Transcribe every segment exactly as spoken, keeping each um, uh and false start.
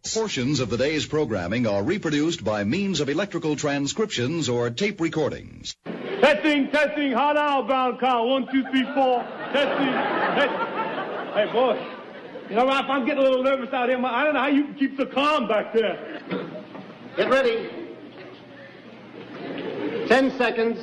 Portions of the day's programming are reproduced by means of electrical transcriptions or tape recordings. Testing, testing, hot outbound count. One, two, three, four. Testing. Hey, hey boy. You know, Ralph, I'm getting a little nervous out here. I don't know how you can keep so calm back there. Get ready. Ten seconds.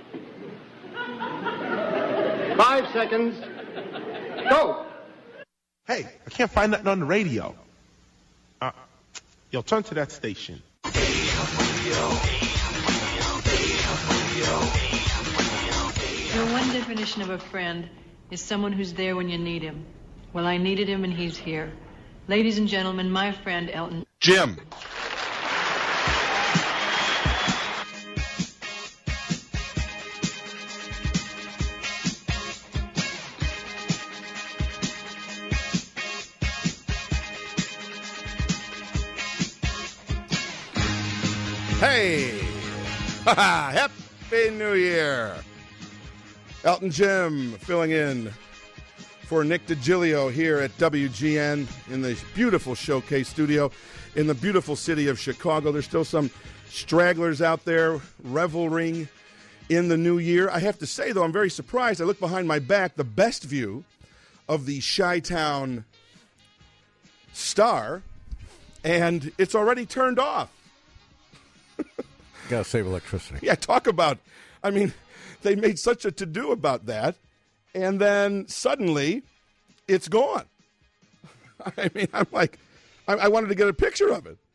Five seconds. Go. Hey, I can't find nothing on the radio. Uh, yo, turn to that station. Your one definition of a friend is someone who's there when you need him. Well, I needed him, and he's here. Ladies and gentlemen, my friend Elton. Jim. Hey, Happy New Year. Elton Jim filling in for Nick DiGilio here at W G N in the beautiful Showcase studio in the beautiful city of Chicago. There's still some stragglers out there reveling in the new year. I have to say, though, I'm very surprised. I look behind my back, the best view of the Chi-Town Star, and it's already turned off. Gotta save electricity. Yeah, talk about, I mean, they made such a to-do about that, and then suddenly it's gone. I mean, I'm like, I, I wanted to get a picture of it,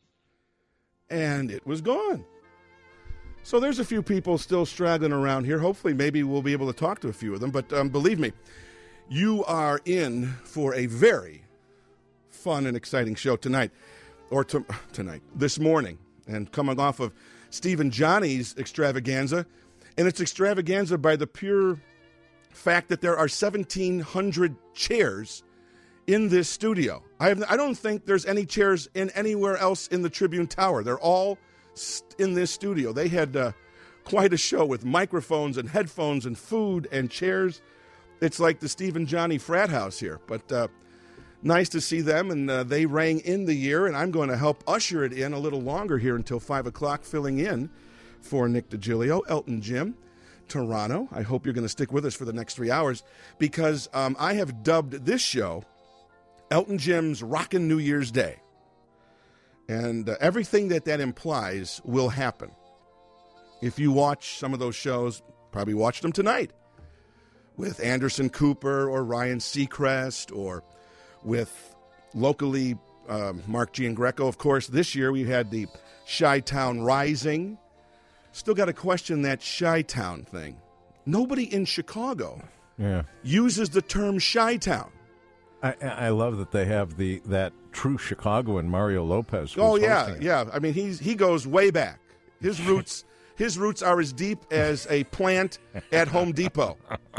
and it was gone. So there's a few people still straggling around here. Hopefully, maybe we'll be able to talk to a few of them, but um, believe me, you are in for a very fun and exciting show tonight, or to, tonight, this morning, and coming off of Steve and Johnny's extravaganza, and it's extravaganza by the pure fact that there are seventeen hundred chairs in this studio. I have, I don't think there's any chairs in anywhere else in the Tribune Tower. They're all st- in this studio. They had uh, quite a show with microphones and headphones and food and chairs. It's like the Steve and Johnny frat house here, but uh, nice to see them, and uh, they rang in the year, and I'm going to help usher it in a little longer here until five o'clock, filling in for Nick DiGilio, Elton Jim, Toronto. I hope you're going to stick with us for the next three hours, because um, I have dubbed this show Elton Jim's Rockin' New Year's Day. And uh, everything that that implies will happen. If you watch some of those shows, probably watched them tonight, with Anderson Cooper or Ryan Seacrest, or with locally um, Mark Giangreco. Of course, this year we had the Chi-Town Rising. Still got to question that Chi-Town thing. Nobody in Chicago yeah. uses the term Chi-Town. I, I love that they have the that true Chicagoan Mario Lopez. Oh yeah, yeah. I mean, he's he goes way back. His roots his roots are as deep as a plant at Home Depot.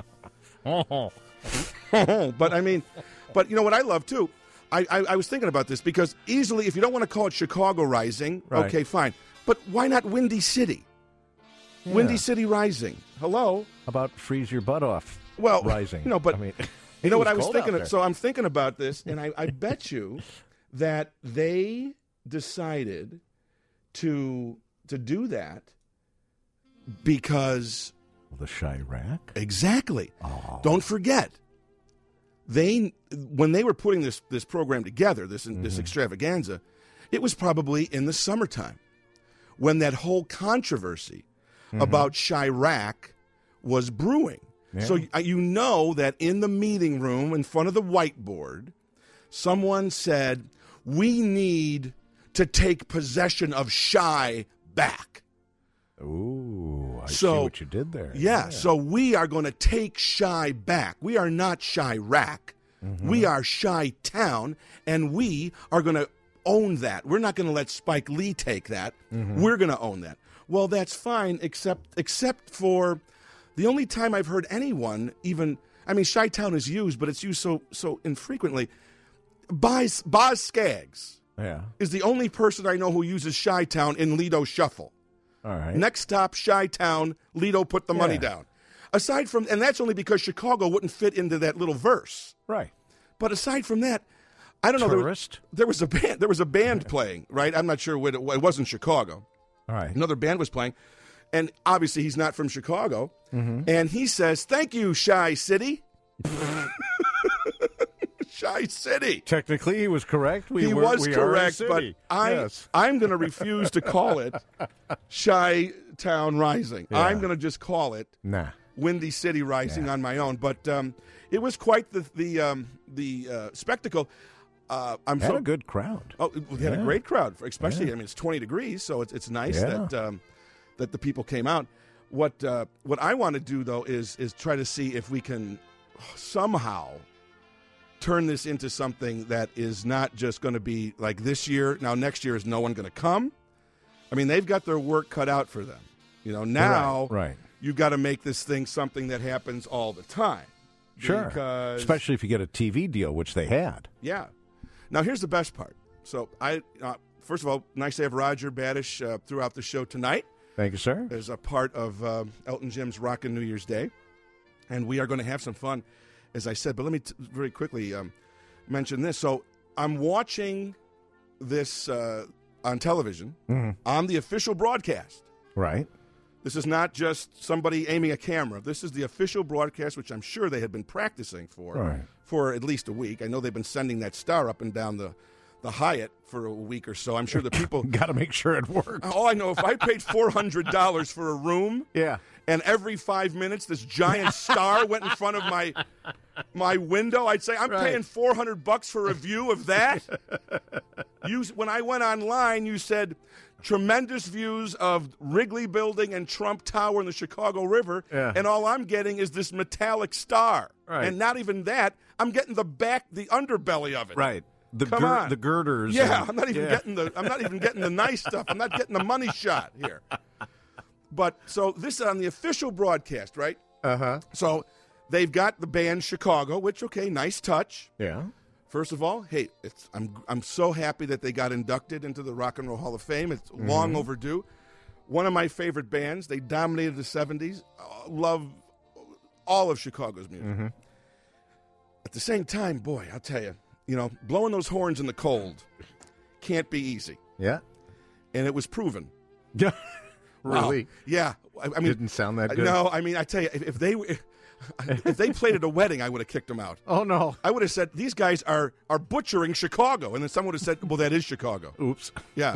But I mean. But you know what I love, too? I, I, I was thinking about this, because easily, if you don't want to call it Chicago Rising, right. okay, fine. But why not Windy City? Yeah. Windy City Rising. Hello? How about Freeze Your Butt Off well, Rising? You know, but I mean, you know what I was thinking of? So I'm thinking about this, and I, I bet you that they decided to to do that because... The Chirac? Exactly. Oh. Don't forget. They, when they were putting this, this program together, this mm-hmm. this extravaganza, it was probably in the summertime when that whole controversy mm-hmm. about Chirac was brewing. Yeah. So you know that in the meeting room in front of the whiteboard, someone said, we need to take possession of Chi back. Ooh, I so, see what you did there. Yeah, yeah. so we are going to take Chi back. We are not Chirac. Mm-hmm. We are Chi-Town, and we are going to own that. We're not going to let Spike Lee take that. Mm-hmm. We're going to own that. Well, that's fine, except except for the only time I've heard anyone even, I mean, Chi-Town is used, but it's used so so infrequently. Boz, Boz Scaggs yeah. is the only person I know who uses Chi-Town in Lido Shuffle. All right. Next stop, Chi-Town, Lido put the yeah. money down. Aside from, and that's only because Chicago wouldn't fit into that little verse. Right. But aside from that, I don't know. Tourist? There, there was a band. There was a band playing, right? I'm not sure what it, it wasn't Chicago. All right. Another band was playing, and obviously he's not from Chicago. Mm-hmm. And he says, "Thank you, Shy City." Shy City. Technically, he was correct. We he were, was we correct, are a but city. I, yes. I'm going to refuse to call it Chi Town Rising. Yeah. I'm going to just call it Nah. Windy City Rising Yeah. on my own. But um, it was quite the the um, the uh, spectacle. Uh, I'm Had so a good crowd. Oh, we had Yeah. a great crowd, especially. Yeah. I mean, it's twenty degrees, so it's it's nice Yeah. that um, that the people came out. What uh, what I want to do though is is try to see if we can somehow turn this into something that is not just going to be like this year. Now, next year is no one going to come. I mean, they've got their work cut out for them. You know, now Right, right. you've got to make this thing something that happens all the time. Sure. Because, Especially if you get a T V deal, which they had. yeah. Now, here's the best part. So, I uh, first of all, nice to have Roger Badish uh, throughout the show tonight. Thank you, sir. As a part of uh, Elton Jim's Rockin' New Year's Day. And we are going to have some fun, as I said. But let me t- very quickly um, mention this. So I'm watching this uh, on television, Mm-hmm. on the official broadcast. Right. This is not just somebody aiming a camera. This is the official broadcast, which I'm sure they had been practicing for Right. for at least a week. I know they've been sending that star up and down the, the Hyatt for a week or so. I'm sure the people... Got to make sure it works. All I know, if I paid four hundred dollars for a room... Yeah. And every five minutes, this giant star went in front of my my window. I'd say, I'm Right. paying four hundred bucks for a view of that. You, when I went online, you said tremendous views of Wrigley Building and Trump Tower and the Chicago River, Yeah. and all I'm getting is this metallic star. Right. And not even that. I'm getting the back, the underbelly of it. Right. The Come gir- on. the girders. Yeah, and- I'm not even yeah. getting the I'm not even getting the nice stuff. I'm not getting the money shot here. But so this is on the official broadcast, right? Uh-huh. So they've got the band Chicago, which okay, nice touch. Yeah. First of all, hey, it's I'm I'm so happy that they got inducted into the Rock and Roll Hall of Fame. It's Mm-hmm. long overdue. One of my favorite bands. They dominated the seventies. Uh, love all of Chicago's music. Mm-hmm. At the same time, boy, I'll tell you, you know, blowing those horns in the cold can't be easy. Yeah. And it was proven. Yeah. Wow. Really? Yeah. I, I mean, Didn't sound that good. No, I mean, I tell you, if, if they if, if they played at a wedding, I would have kicked them out. Oh, no. I would have said these guys are are butchering Chicago, and then someone would have said, "Well, that is Chicago." Oops. Yeah.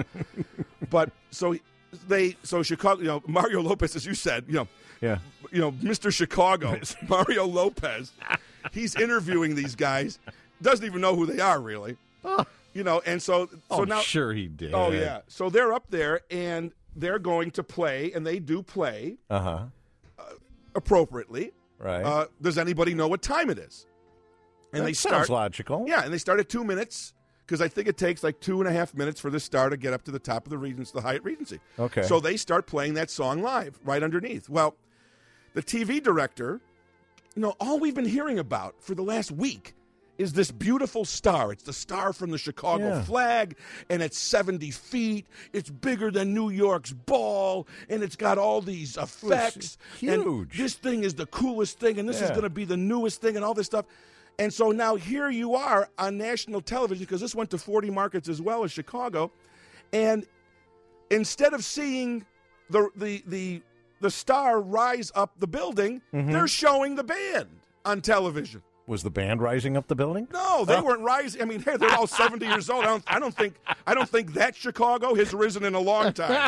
But so they so Chicago, you know, Mario Lopez, as you said, you know, Yeah. you know, Mister Chicago, Mario Lopez, he's interviewing these guys, doesn't even know who they are really, you know, and so so oh, now, sure he did. oh yeah, so they're up there and they're going to play, and they do play Uh-huh. appropriately. Right. Uh, does anybody know what time it is? And that they sounds start. logical. Yeah, and they start at two minutes because I think it takes like two and a half minutes for the star to get up to the top of the Regency, the Hyatt Regency. Okay. So they start playing that song live right underneath. Well, the T V director, you know, all we've been hearing about for the last week is this beautiful star. It's the star from the Chicago Yeah. flag, and it's seventy feet. It's bigger than New York's ball, and it's got all these effects. And huge. this thing is the coolest thing, and this is Yeah. going to be the newest thing, and all this stuff. And so now here you are on national television, because this went to forty markets as well as Chicago, and instead of seeing the the the the star rise up the building, Mm-hmm. they're showing the band on television. Was the band rising up the building? No, they weren't rising. I mean, hey, they're all seventy years old. I don't, I don't think I don't think that Chicago has risen in a long time.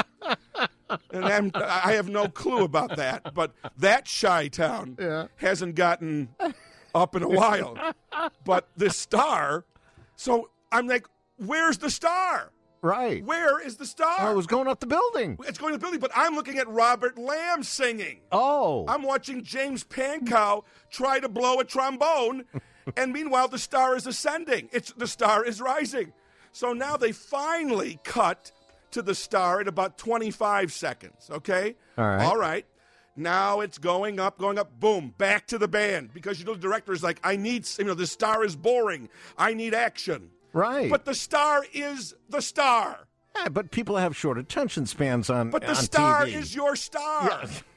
And I'm, I have no clue about that. But that Chi-Town Yeah. hasn't gotten up in a while. But this star, so I'm like, where's the star? Right. Where is the star? Oh, it was going up the building. It's going to the building, but I'm looking at Robert Lamb singing. Oh. I'm watching James Pankow try to blow a trombone, and meanwhile the star is ascending. It's the star is rising. So now they finally cut to the star at about twenty-five seconds, okay? All right. All right. Now it's going up, going up, boom, back to the band, because you know the director is like, I need, you know, the star is boring. I need action. Right. But the star is the star. Yeah, but people have short attention spans on But the on star T V. is your star. Yeah.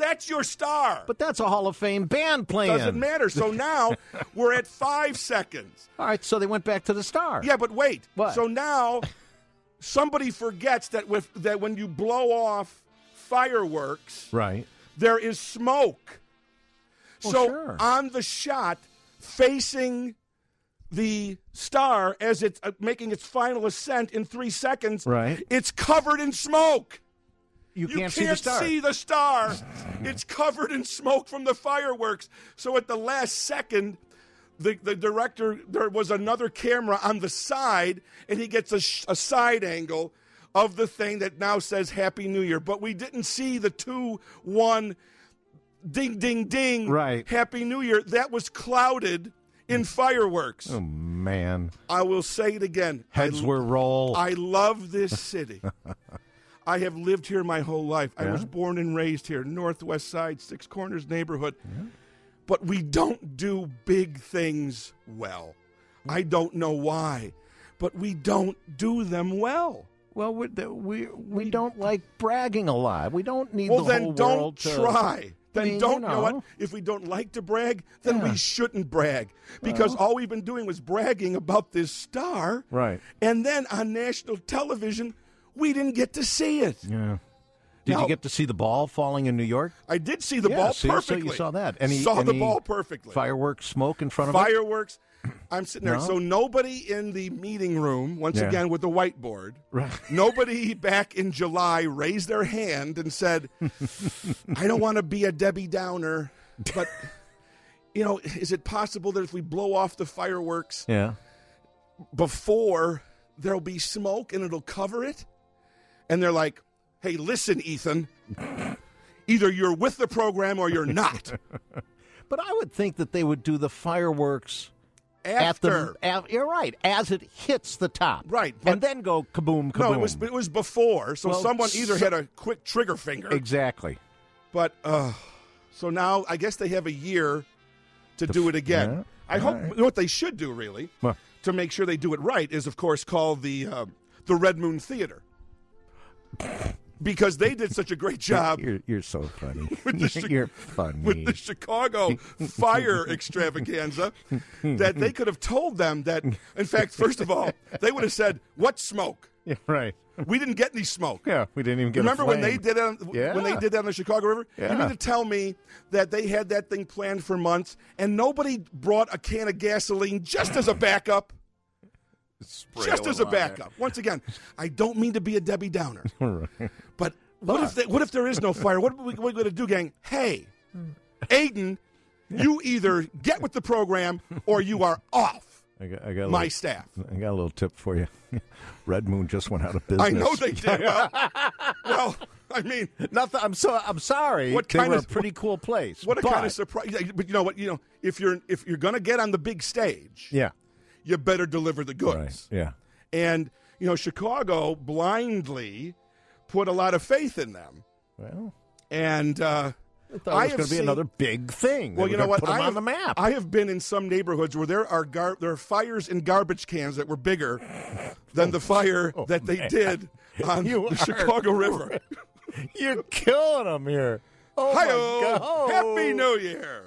That's your star. But that's a Hall of Fame band playing. Doesn't matter. So now we're at five seconds. All right, so they went back to the star. Yeah, but wait. What? So now somebody forgets that with that when you blow off fireworks, Right. there is smoke. Well, so sure. on the shot facing the star as it's uh, making its final ascent in three seconds, Right. it's covered in smoke. You You can't, see the star. see the star. It's covered in smoke from the fireworks. So at the last second, the, the director, there was another camera on the side, and he gets a, sh- a side angle of the thing that now says Happy New Year. But we didn't see the two one ding, ding, ding, Right. Happy New Year. That was clouded in fireworks. Oh, man. I will say it again. Heads I, were roll. I love this city. I have lived here my whole life. I Yeah? was born and raised here, Northwest Side, Six Corners neighborhood. Yeah. But we don't do big things well. I don't know why, but we don't do them well. Well, we, we, we don't like bragging a lot. We don't need Well, the then whole don't world to... try. Then I mean, don't you you know what? know. If we don't like to brag, then Yeah. we shouldn't brag. Because all we've been doing was bragging about this star. Right. And then on national television, we didn't get to see it. Yeah. Did Now- you get to see the ball falling in New York? I did see the Yeah, ball see, so you perfectly. saw that. Any- saw the any ball perfectly. Fireworks smoke in front of it? Fireworks. I'm sitting there. No? So nobody in the meeting room, once Yeah. again with the whiteboard, Right. nobody back in July raised their hand and said, I don't want to be a Debbie Downer, but, you know, is it possible that if we blow off the fireworks Yeah. before there'll be smoke and it'll cover it? And they're like, hey, listen, Ethan, either you're with the program or you're not. But I would think that they would do the fireworks After. At the, you're right, as it hits the top. Right, but- And then go kaboom, kaboom. No, it was it was before. So Well, someone either so- had a quick trigger finger. Exactly. But uh, so now I guess they have a year to do it again. yeah, I hope you know what they should do really What? to make sure they do it right is of course call the uh, the Red Moon Theater because they did such a great job You're, you're so funny. With the Chi- you're funny. with the Chicago fire extravaganza that they could have told them that. In fact, first of all, they would have said, "What smoke? Yeah, right. We didn't get any smoke." Yeah, we didn't even get Remember a when flame. they did it on, Yeah. when they did that on the Chicago River? Yeah. You mean to tell me that they had that thing planned for months and nobody brought a can of gasoline just as a backup? just as a backup. Once again, I don't mean to be a Debbie Downer, but what if they, what if there is no fire? What are we, we going to do, gang? Hey, Aiden, you either get with the program or you are off I got, I got a my little, staff. I got a little tip for you. Red Moon just went out of business. I know they did. Well, well I mean, Nothing. I'm so. I'm sorry. What they kind were of- a pretty cool place. what a but, kind of surprise! Yeah, but you know what? You know, if you're if you're going to get on the big stage, Yeah. you better deliver the goods. Right. Yeah. And, you know, Chicago blindly put a lot of faith in them. Well, And uh, I thought I it was have going to be seen- another big thing. They well, were you know gonna what? Put them I on have, the map. I have been in some neighborhoods where there are gar- there are fires in garbage cans that were bigger than the fire that they man. did on You the are- Chicago River. You're killing them here. Oh Hi-yo! my God! Happy New Year!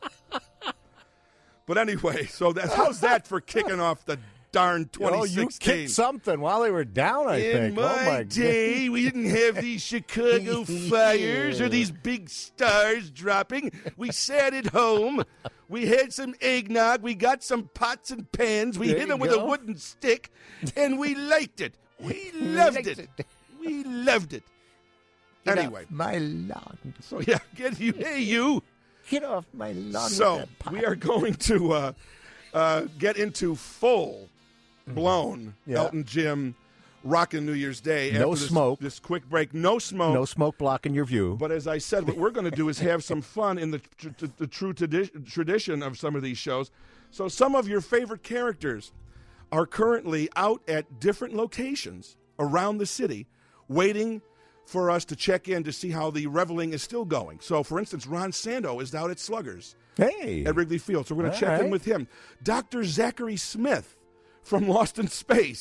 But anyway, so that's how's that for kicking off the darn twenty Oh, you sixteen? kicked something while they were down. I In think. my, oh my day, we didn't have these Chicago fires or these big stars dropping. We sat at home. We had some eggnog. We got some pots and pans. We There hit you them with go. a wooden stick, and we liked it. We loved it. We loved it. Get Anyway, off my lawn. so yeah, get you. Hey, you. Get off my lawn. So with that pot. we are going to uh, uh, get into full blown Yeah. Elton Jim rockin' New Year's Day. No after this, smoke. This quick break. No smoke. No smoke blocking your view. But as I said, what we're going to do is have some fun in the, tr- tr- the true tradi- tradition of some of these shows. So some of your favorite characters are currently out at different locations around the city waiting for us to check in to see how the reveling is still going. So, for instance, Ron Santo is out at Sluggers Hey. at Wrigley Field. So we're going to All check in right. with him. Doctor Zachary Smith from Lost in Space.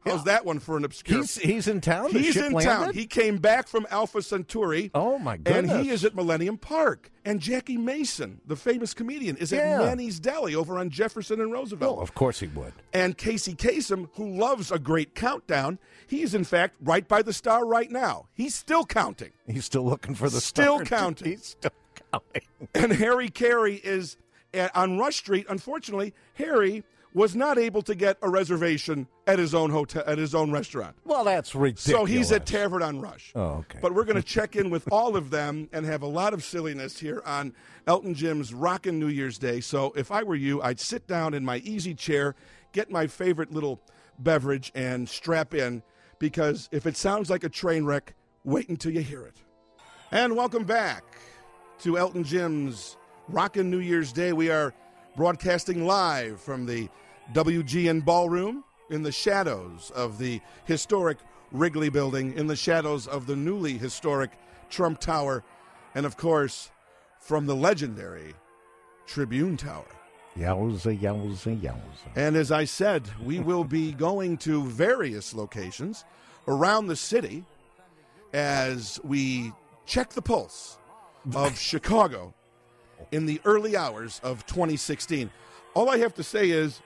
How's that one for an obscure? He's he's in town. The He's ship in landed? town. He came back from Alpha Centauri. Oh, my And goodness. he is at Millennium Park. And Jackie Mason, the famous comedian, is at Yeah. Manny's Deli over on Jefferson and Roosevelt. Oh, of course he would. And Casey Kasem, who loves a great countdown, he's in fact right by the star right now. He's still counting. He's still looking for the Still star. counting. He's still counting. And Harry Carey is at, on Rush Street. Unfortunately, Harry was not able to get a reservation at his own hotel, at his own restaurant. Well, that's ridiculous. So he's at Tavern on Rush. Oh, okay. But we're going to check in with all of them and have a lot of silliness here on Elton Jim's Rockin' New Year's Day. So if I were you, I'd sit down in my easy chair, get my favorite little beverage, and strap in, because if it sounds like a train wreck, wait until you hear it. And welcome back to Elton Jim's Rockin' New Year's Day. We are broadcasting live from the W G N Ballroom in the shadows of the historic Wrigley Building, in the shadows of the newly historic Trump Tower, and, of course, from the legendary Tribune Tower. Yowza, yowza, yowza. And as I said, we will be going to various locations around the city as we check the pulse of Chicago in the early hours of twenty sixteen. All I have to say is,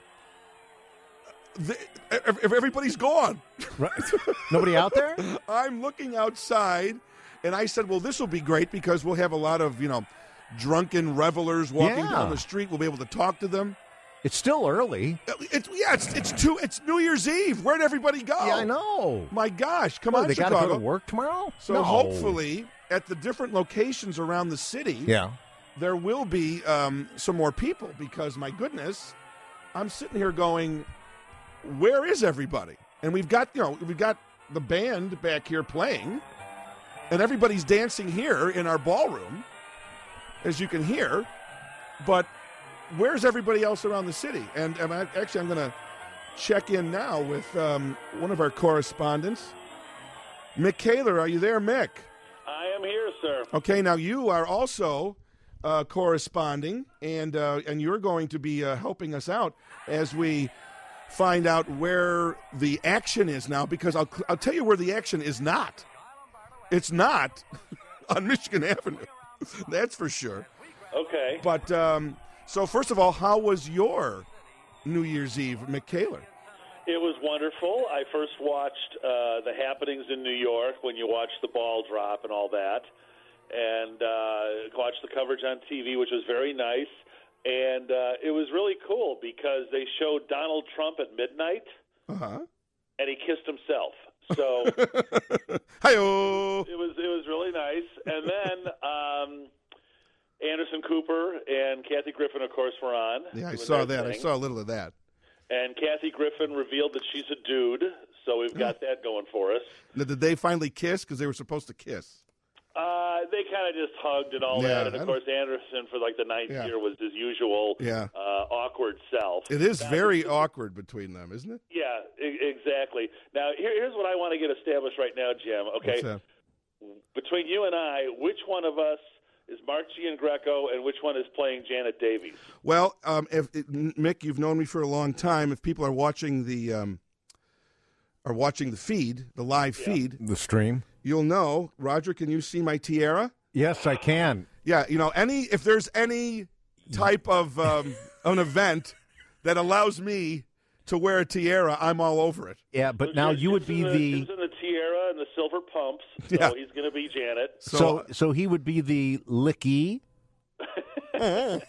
the, if everybody's gone. Right. Nobody out there? I'm looking outside, and I said, well, this will be great because we'll have a lot of, you know, drunken revelers walking Yeah. down the street. We'll be able to talk to them. It's still early. It's, yeah, it's it's two. It's New Year's Eve. Where'd everybody go? Yeah, I know. My gosh, come Well, on, they got Chicago. to go to work tomorrow? So No. hopefully, at the different locations around the city, Yeah. there will be um, some more people, because, my goodness, I'm sitting here going, where is everybody? And we've got, you know, we've got the band back here playing, and everybody's dancing here in our ballroom, as you can hear, but where's everybody else around the city? And, and I, actually, I'm going to check in now with um, one of our correspondents. Mick Kaler, are you there, Mick? I am here, sir. Okay, now you are also uh, corresponding, and uh, and you're going to be uh, helping us out as we find out where the action is now, because I'll, I'll tell you where the action is not. It's not on Michigan Avenue. That's for sure. Okay. But, um, so first of all, how was your New Year's Eve, Mick Kaler? It was wonderful. I first watched uh, the happenings in New York when you watched the ball drop and all that, and uh, watched the coverage on T V, which was very nice. And uh, it was really cool because they showed Donald Trump at midnight, Uh-huh. and he kissed himself. So Hi-oh. it was it was really nice. And then um, Anderson Cooper and Kathy Griffin, of course, were on. Yeah, I doing saw their that. I thing. saw a little of that. And Kathy Griffin revealed that she's a dude, so we've got that going for us. Now, did they finally kiss? Because they were supposed to kiss. Uh, they kind of just hugged and all Yeah, that. And, I of don't- course, Anderson, for like the ninth Yeah. year, was his usual Yeah. uh, awkward self. It is Now, very this awkward between them, isn't it? Yeah, e- exactly. Now, here, here's what I want to get established right now, Jim, okay? What's that? Between you and I, which one of us is Mark Giangreco and which one is playing Janet Davies? Well, um, if it, Mick, you've known me for a long time. If people are watching the um, are watching the feed, the live feed, The stream? you'll know. Roger, can you see my tiara? Yes, I can. Yeah, you know, any if there's any type of um, an event that allows me to wear a tiara, I'm all over it. Yeah, but now you would be Jim's in the Jim's in the tiara and the silver pumps, so Yeah. he's going to be Janet. so so he would be the licky. and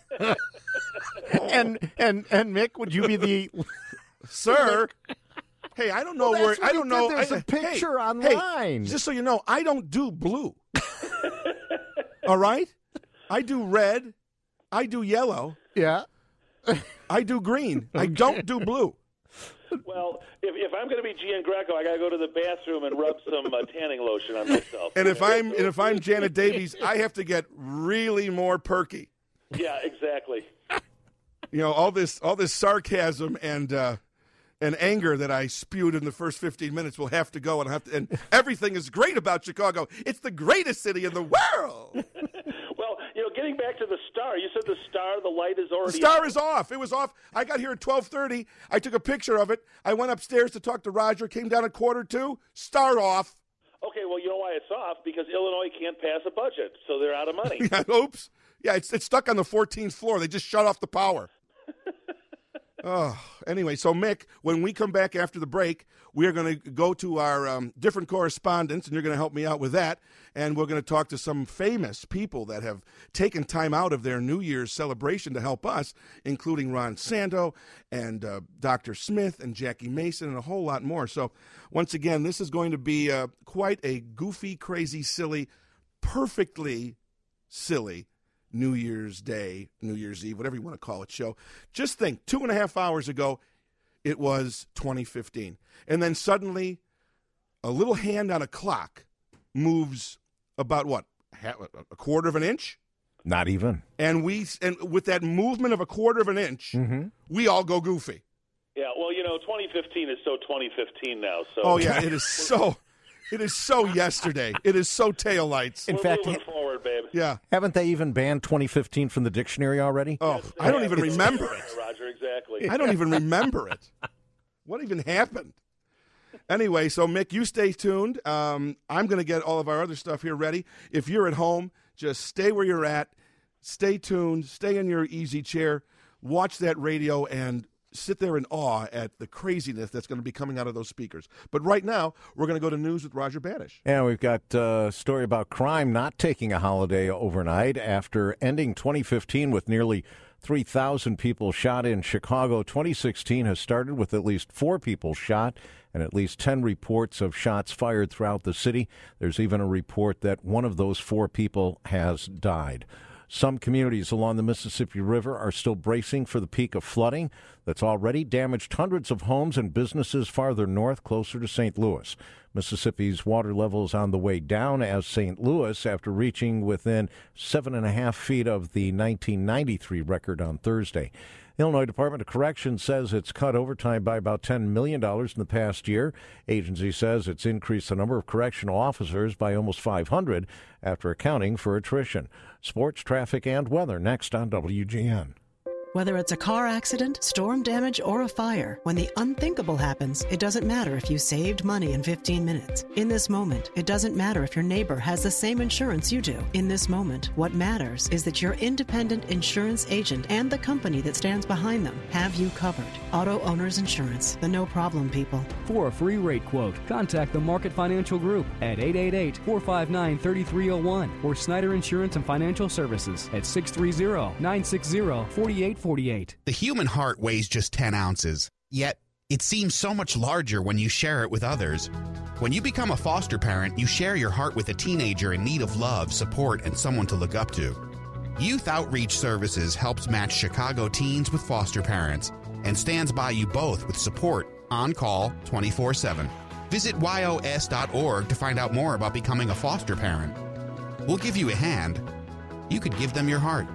and and Mick, would you be the Sir, hey, I don't know Well, where that's what I you don't did. know. There's I- a picture hey, online. Hey, just so you know, I don't do blue. All right, I do red. I do yellow. yeah? I do green. I don't do blue. Well, if, if I'm going to be Giangreco, I got to go to the bathroom and rub some uh, tanning lotion on myself. And if I'm and if I'm Janet Davies, I have to get really more perky. Yeah, exactly. You know, all this all this sarcasm and uh, and anger that I spewed in the first fifteen minutes will have to go, and I have to. And everything is great about Chicago. It's the greatest city in the world. Well, you know, getting back back to the Star. You said the Star, the light is already The Star on. is off. It was off. I got here at twelve thirty. I took a picture of it. I went upstairs to talk to Roger, came down at quarter two, Star off. Okay, well, you know why it's off? Because Illinois can't pass a budget, so they're out of money. Yeah, oops. Yeah, it's, it's stuck on the fourteenth floor. They just shut off the power. Oh, anyway, so Mick, when we come back after the break, we are going to go to our um, different correspondents, and you're going to help me out with that. And we're going to talk to some famous people that have taken time out of their New Year's celebration to help us, including Ron Santo and uh, Doctor Smith and Jackie Mason and a whole lot more. So once again, this is going to be uh, quite a goofy, crazy, silly, perfectly silly New Year's Day, New Year's Eve, whatever you want to call it, show. Just think, two and a half hours ago, it was twenty fifteen. And then suddenly, a little hand on a clock moves about, what, a quarter of an inch? Not even. And we, and with that movement of a quarter of an inch, mm-hmm. we all go goofy. Yeah, well, you know, twenty fifteen is so twenty fifteen now. So. Oh, yeah, it is so... It is so yesterday. It is so taillights. In We're fact, moving forward, babe. Yeah. Haven't they even banned twenty fifteen from the dictionary already? Oh, Yes, I don't yeah, even it's- remember it. Roger, exactly. I don't even remember it. What even happened? Anyway, so Mick, you stay tuned. Um, I'm going to get all of our other stuff here ready. If you're at home, just stay where you're at. Stay tuned. Stay in your easy chair. Watch that radio and sit there in awe at the craziness that's going to be coming out of those speakers. But right now, we're going to go to news with Roger Banish. Yeah, we've got a story about crime not taking a holiday overnight after ending twenty fifteen with nearly three thousand people shot in Chicago. twenty sixteen has started with at least four people shot and at least ten reports of shots fired throughout the city. There's even a report that one of those four people has died. Some communities along the Mississippi River are still bracing for the peak of flooding that's already damaged hundreds of homes and businesses farther north, closer to Saint Louis. Mississippi's water level is on the way down as Saint Louis, after reaching within seven and a half feet of the nineteen ninety-three record on Thursday. The Illinois Department of Corrections says it's cut overtime by about ten million dollars in the past year. Agency says it's increased the number of correctional officers by almost five hundred after accounting for attrition. Sports, traffic, and weather next on W G N. Whether it's a car accident, storm damage, or a fire, when the unthinkable happens, it doesn't matter if you saved money in fifteen minutes. In this moment, it doesn't matter if your neighbor has the same insurance you do. In this moment, what matters is that your independent insurance agent and the company that stands behind them have you covered. Auto Owners Insurance, the no-problem people. For a free rate quote, contact the Market Financial Group at eight eight eight, four five nine, three three zero one or Snyder Insurance and Financial Services at six three zero, nine six zero, four eight forty-eight. The human heart weighs just ten ounces, yet it seems so much larger when you share it with others. When you become a foster parent, you share your heart with a teenager in need of love, support, and someone to look up to. Youth Outreach Services helps match Chicago teens with foster parents and stands by you both with support on call twenty-four seven. Visit Y O S dot org to find out more about becoming a foster parent. We'll give you a hand. You could give them your heart.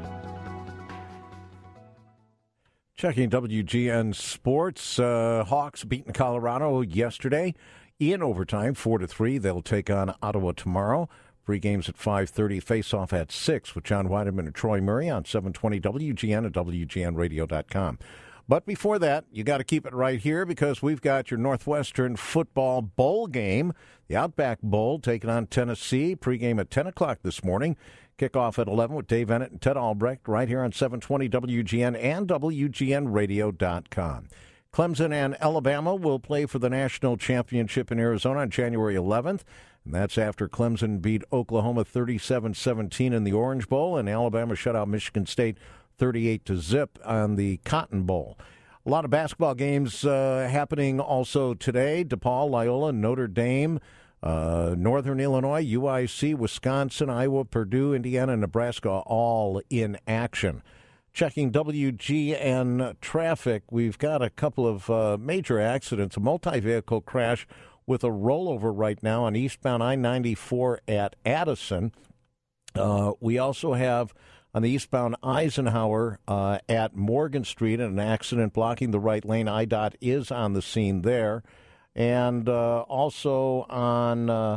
Checking W G N Sports, uh, Hawks beating Colorado yesterday in overtime, four to three. They'll take on Ottawa tomorrow. Pre-games at five thirty, face-off at six with John Weideman and Troy Murray on seven twenty W G N and W G N radio dot com. But before that, you got to keep it right here because we've got your Northwestern football bowl game, the Outback Bowl, taking on Tennessee. Pre-game at ten o'clock this morning. Kickoff at eleven with Dave Ennett and Ted Albrecht right here on seven twenty W G N and W G N radio dot com. Clemson and Alabama will play for the national championship in Arizona on January eleventh. And that's after Clemson beat Oklahoma thirty-seven seventeen in the Orange Bowl, and Alabama shut out Michigan State thirty-eight to zip on the Cotton Bowl. A lot of basketball games uh, happening also today. DePaul, Loyola, Notre Dame, Uh, Northern Illinois, U I C, Wisconsin, Iowa, Purdue, Indiana, Nebraska, all in action. Checking W G N traffic, we've got a couple of uh, major accidents. A multi-vehicle crash with a rollover right now on eastbound I ninety-four at Addison. Uh, we also have on the eastbound Eisenhower uh, at Morgan Street an accident blocking the right lane. I DOT is on the scene there. And uh, also on uh,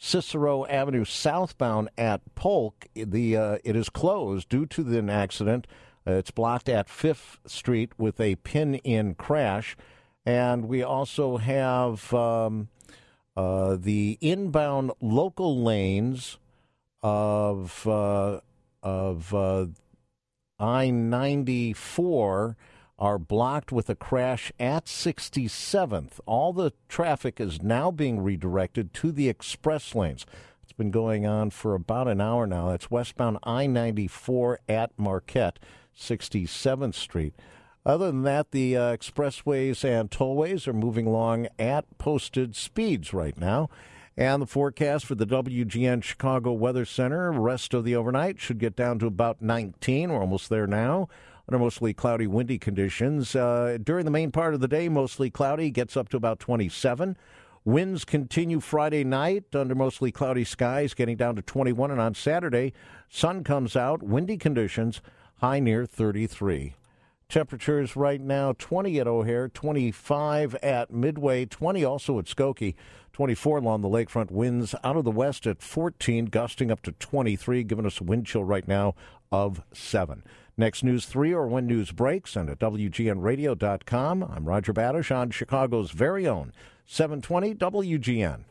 Cicero Avenue southbound at Polk, the uh, it is closed due to an accident. Uh, it's blocked at Fifth Street with a pin-in crash. And we also have um, uh, the inbound local lanes of uh, of uh, I ninety-four are blocked with a crash at sixty-seventh. All the traffic is now being redirected to the express lanes. It's been going on for about an hour now. That's westbound I ninety-four at Marquette, sixty-seventh Street. Other than that, the uh, expressways and tollways are moving along at posted speeds right now. And the forecast for the W G N Chicago Weather Center, rest of the overnight, should get down to about nineteen. We're almost there now. Under mostly cloudy, windy conditions. Uh, during the main part of the day, mostly cloudy, gets up to about twenty-seven. Winds continue Friday night under mostly cloudy skies, getting down to twenty-one. And on Saturday, sun comes out, windy conditions, high near thirty-three. Temperatures right now, twenty at O'Hare, twenty-five at Midway, twenty also at Skokie, twenty-four along the lakefront. Winds out of the west at fourteen, gusting up to twenty-three, giving us a wind chill right now of seven. Next News three or when news breaks and at W G N radio dot com. I'm Roger Badish on Chicago's very own seven twenty W G N.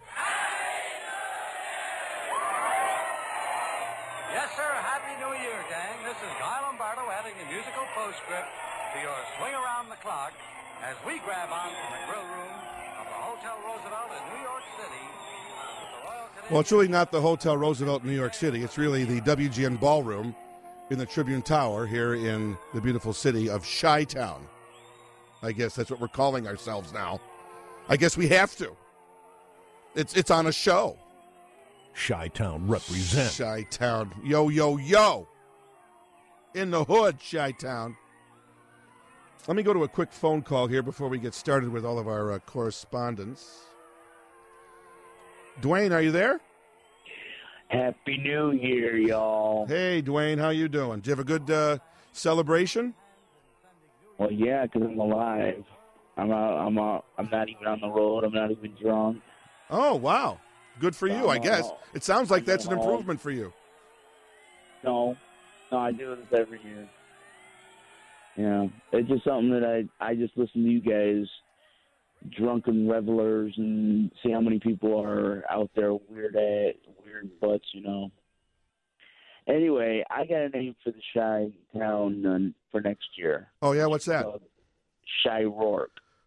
Yes, sir. Happy New Year, gang. This is Guy Lombardo adding a musical postscript to your Swing Around the Clock as we grab on from the grill room of the Hotel Roosevelt in New York City. Well, it's really not the Hotel Roosevelt in New York City. It's really the W G N Ballroom in the Tribune Tower here in the beautiful city of Chi-Town. I guess that's what we're calling ourselves now. I guess we have to. It's it's on a show. Chi-Town represent. Chi-Town. Yo, yo, yo. In the hood, Chi-Town. Let me go to a quick phone call here before we get started with all of our uh, correspondence. Dwayne, are you there? Happy New Year, y'all. Hey, Dwayne, how you doing? Did you have a good uh, celebration? Well, yeah, because I'm alive. I'm out, I'm out, I'm not even on the road. I'm not even drunk. Oh, wow. Good for you, I guess. It sounds like that's an improvement for you. No. No, I do this every year. Yeah. It's just something that I, I just listen to you guys, drunken revelers, and see how many people are out there weird at weird butts, you know. Anyway, I got a name for the Chi-Town uh, for next year. Oh, yeah? What's that? Shy Rourke.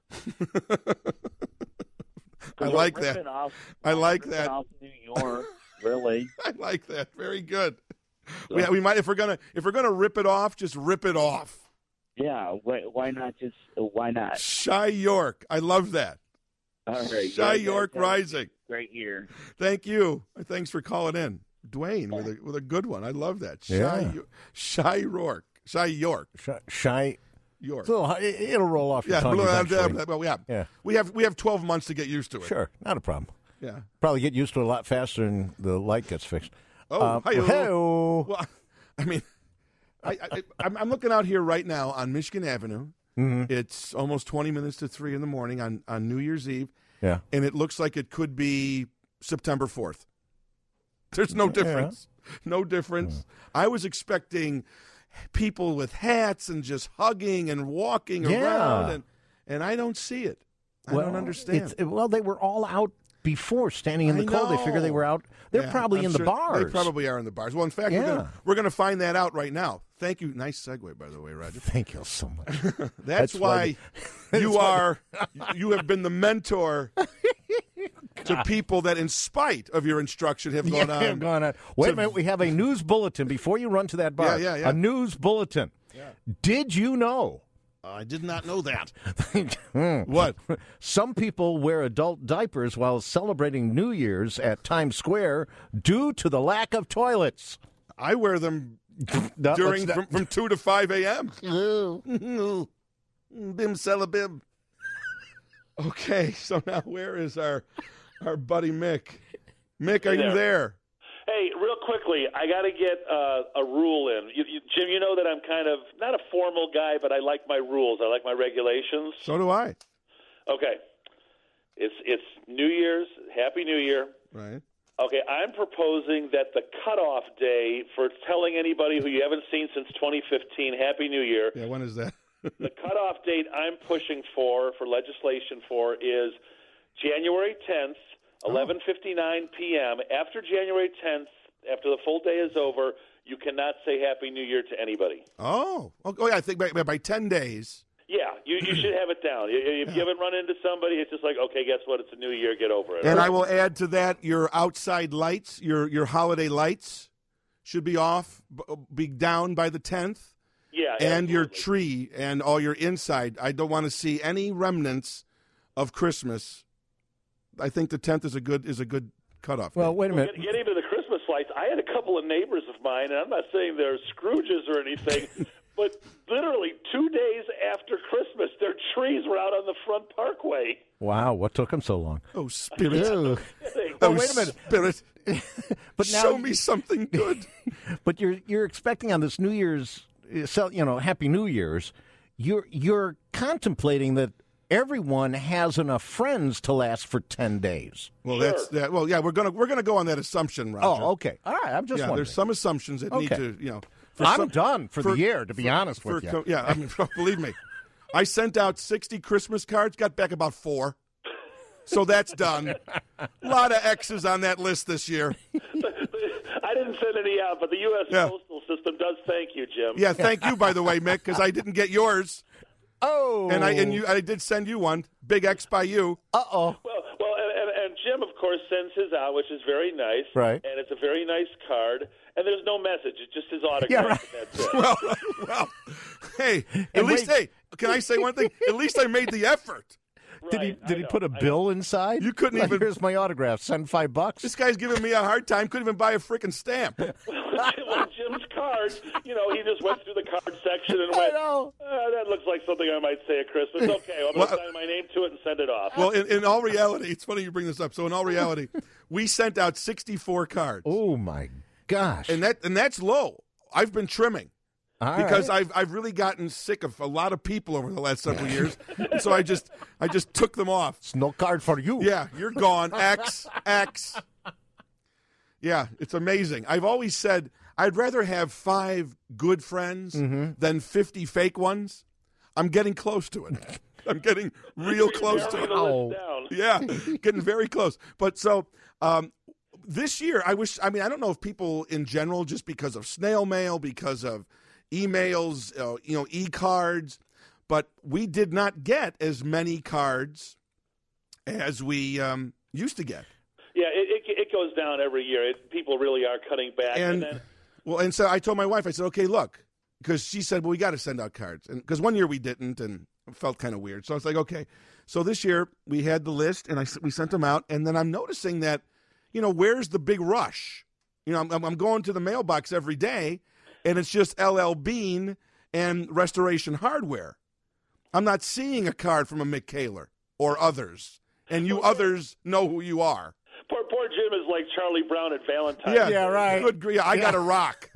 I like that. Off, I like ripping that. Off New York, really. I like that. Very good. So, we, we might if we're gonna if we're gonna rip it off, just rip it off. Yeah. Why, why not just? Why not? Chi York. I love that. All right. Chi yeah, York that, Rising. Great year. Thank you. Thanks for calling in, Dwayne, with a with a good one. I love that. Chi Yeah. Chi York. Chi York. Chi. Chi York. So it'll roll off your yeah, tongue blah, eventually. blah, blah, yeah. Yeah. We have we have twelve months to get used to it. Sure, not a problem. Yeah. Probably get used to it a lot faster than the light gets fixed. Oh, uh, hi-yo. hey-o. Well, I mean, I, I, I'm, I'm looking out here right now on Michigan Avenue. Mm-hmm. It's almost twenty minutes to three in the morning on, on New Year's Eve. Yeah. And it looks like it could be September fourth. There's no difference. Yeah. No difference. Yeah. I was expecting people with hats and just hugging and walking yeah. around, and, and I don't see it. I well, don't understand. It, well, they were all out before, standing in the I cold. know. They figure they were out. They're Yeah, probably I'm in sure the bars. They probably are in the bars. Well, in fact, Yeah. we're gonna we're gonna find that out right now. Thank you. Nice segue, by the way, Roger. Thank you so much. that's, That's why why- you that's are you have been the mentor to people that, in spite of your instruction, have gone yeah, on. gone on. Wait to- a minute. We have a news bulletin before you run to that bar. Yeah, yeah, yeah. A news bulletin. Did you know? I did not know that. Hmm. What? Some people wear adult diapers while celebrating New Year's at Times Square due to the lack of toilets. I wear them No, during let's from, not- from two to five a.m. Bim celebim. Okay, so now where is our our buddy Mick? Mick, are Hey you there. there? Hey, real quickly, I got to get uh, a rule in. You, you, Jim, you know that I'm kind of not a formal guy, but I like my rules. I like my regulations. So do I. Okay, it's it's New Year's. Happy New Year. Right. Okay, I'm proposing that the cutoff day for telling anybody who you haven't seen since twenty fifteen, Happy New Year. Yeah, when is that? The cutoff date I'm pushing for, for legislation for, is January tenth, eleven fifty-nine p.m. After January tenth, after the full day is over, you cannot say Happy New Year to anybody. Oh, oh yeah, I think by, by ten days. Yeah, you, you should have it down. If you haven't run into somebody, it's just like, okay, guess what? It's a new year. Get over it. And I will add to that your outside lights, your your holiday lights should be off, be down by the tenth. Yeah, and absolutely. your tree and all your inside. I don't want to see any remnants of Christmas. I think the tenth is a good is a good cutoff. Well, date. wait a minute. Well, getting to the Christmas lights, I had a couple of neighbors of mine, and I'm not saying they're Scrooges or anything, but literally two days after Christmas, their trees were out on the front parkway. Wow, what took them so long? Oh, Spirit. Ew. Oh, wait a minute. Spirit. But now, show me something good. But you're you're expecting on this New Year's, you know, Happy New Year's, you're you're contemplating that everyone has enough friends to last for ten days. Well, sure. that's that. Well, yeah, we're gonna we're gonna go on that assumption, Roger. Oh, okay. All right. I'm just yeah. wondering. There's some assumptions that okay. need to, you know. I'm some, done for, for the year, to be for, honest for, with you. Co- yeah, I mean, believe me, I sent out sixty Christmas cards, got back about four, so that's done. A lot of X's on that list this year. I didn't send any out, but the U S Yeah. Postal System does thank you, Jim. Yeah, thank you, by the way, Mick, because I didn't get yours. Oh, and I and you, I did send you one. Big X by you. Uh oh. Well, well, and, and, and Jim, of course, sends his out, which is very nice. Right. And it's a very nice card. And there's no message; it's just his autograph. Yeah, right. And that's it. Well, well, hey, at And least, wait- hey, can I say one thing? At least I made the effort. Did he Right, did I he know, put a I bill inside? You couldn't Like, even- Here's my autograph. Send five bucks. This guy's giving me a hard time. Couldn't even buy a freaking stamp. Well, Jim's cards, you know, he just went through the card section and I went, know. Uh, that looks like something I might say at Christmas. Okay, well, I'm going to Well, sign my name to it and send it off. Well, in, in all reality, it's funny you bring this up. So in all reality, we sent out sixty-four cards, Oh my gosh. and that and that's low. I've been trimming All because right. I've I've really gotten sick of a lot of people over the last several years, and so I just I just took them off. It's no card for you. Yeah, you're gone. X X. Yeah, it's amazing. I've always said I'd rather have five good friends Mm-hmm. than fifty fake ones. I'm getting close to it. I'm getting real close to it. Narrowing the list down. Yeah, getting very close. But so um, this year, I wish, I mean, I don't know if people in general, just because of snail mail, because of emails, uh, you know, e-cards, but we did not get as many cards as we um, used to get. Yeah, it, it, it goes down every year. It, people really are cutting back. And, then, well, and so I told my wife, I said, okay, look, because she said, well, we got to send out cards. And because one year we didn't, and it felt kind of weird. So I was like, okay. So this year we had the list, and I, we sent them out. And then I'm noticing that, you know, where's the big rush? You know, I'm, I'm going to the mailbox every day, and it's just L L Bean and Restoration Hardware. I'm not seeing a card from a Mick Kaler or others. And you others know who you are. poor, poor Jim is like Charlie Brown at Valentine's. Yeah, Yeah, right. Good grief. I got a rock.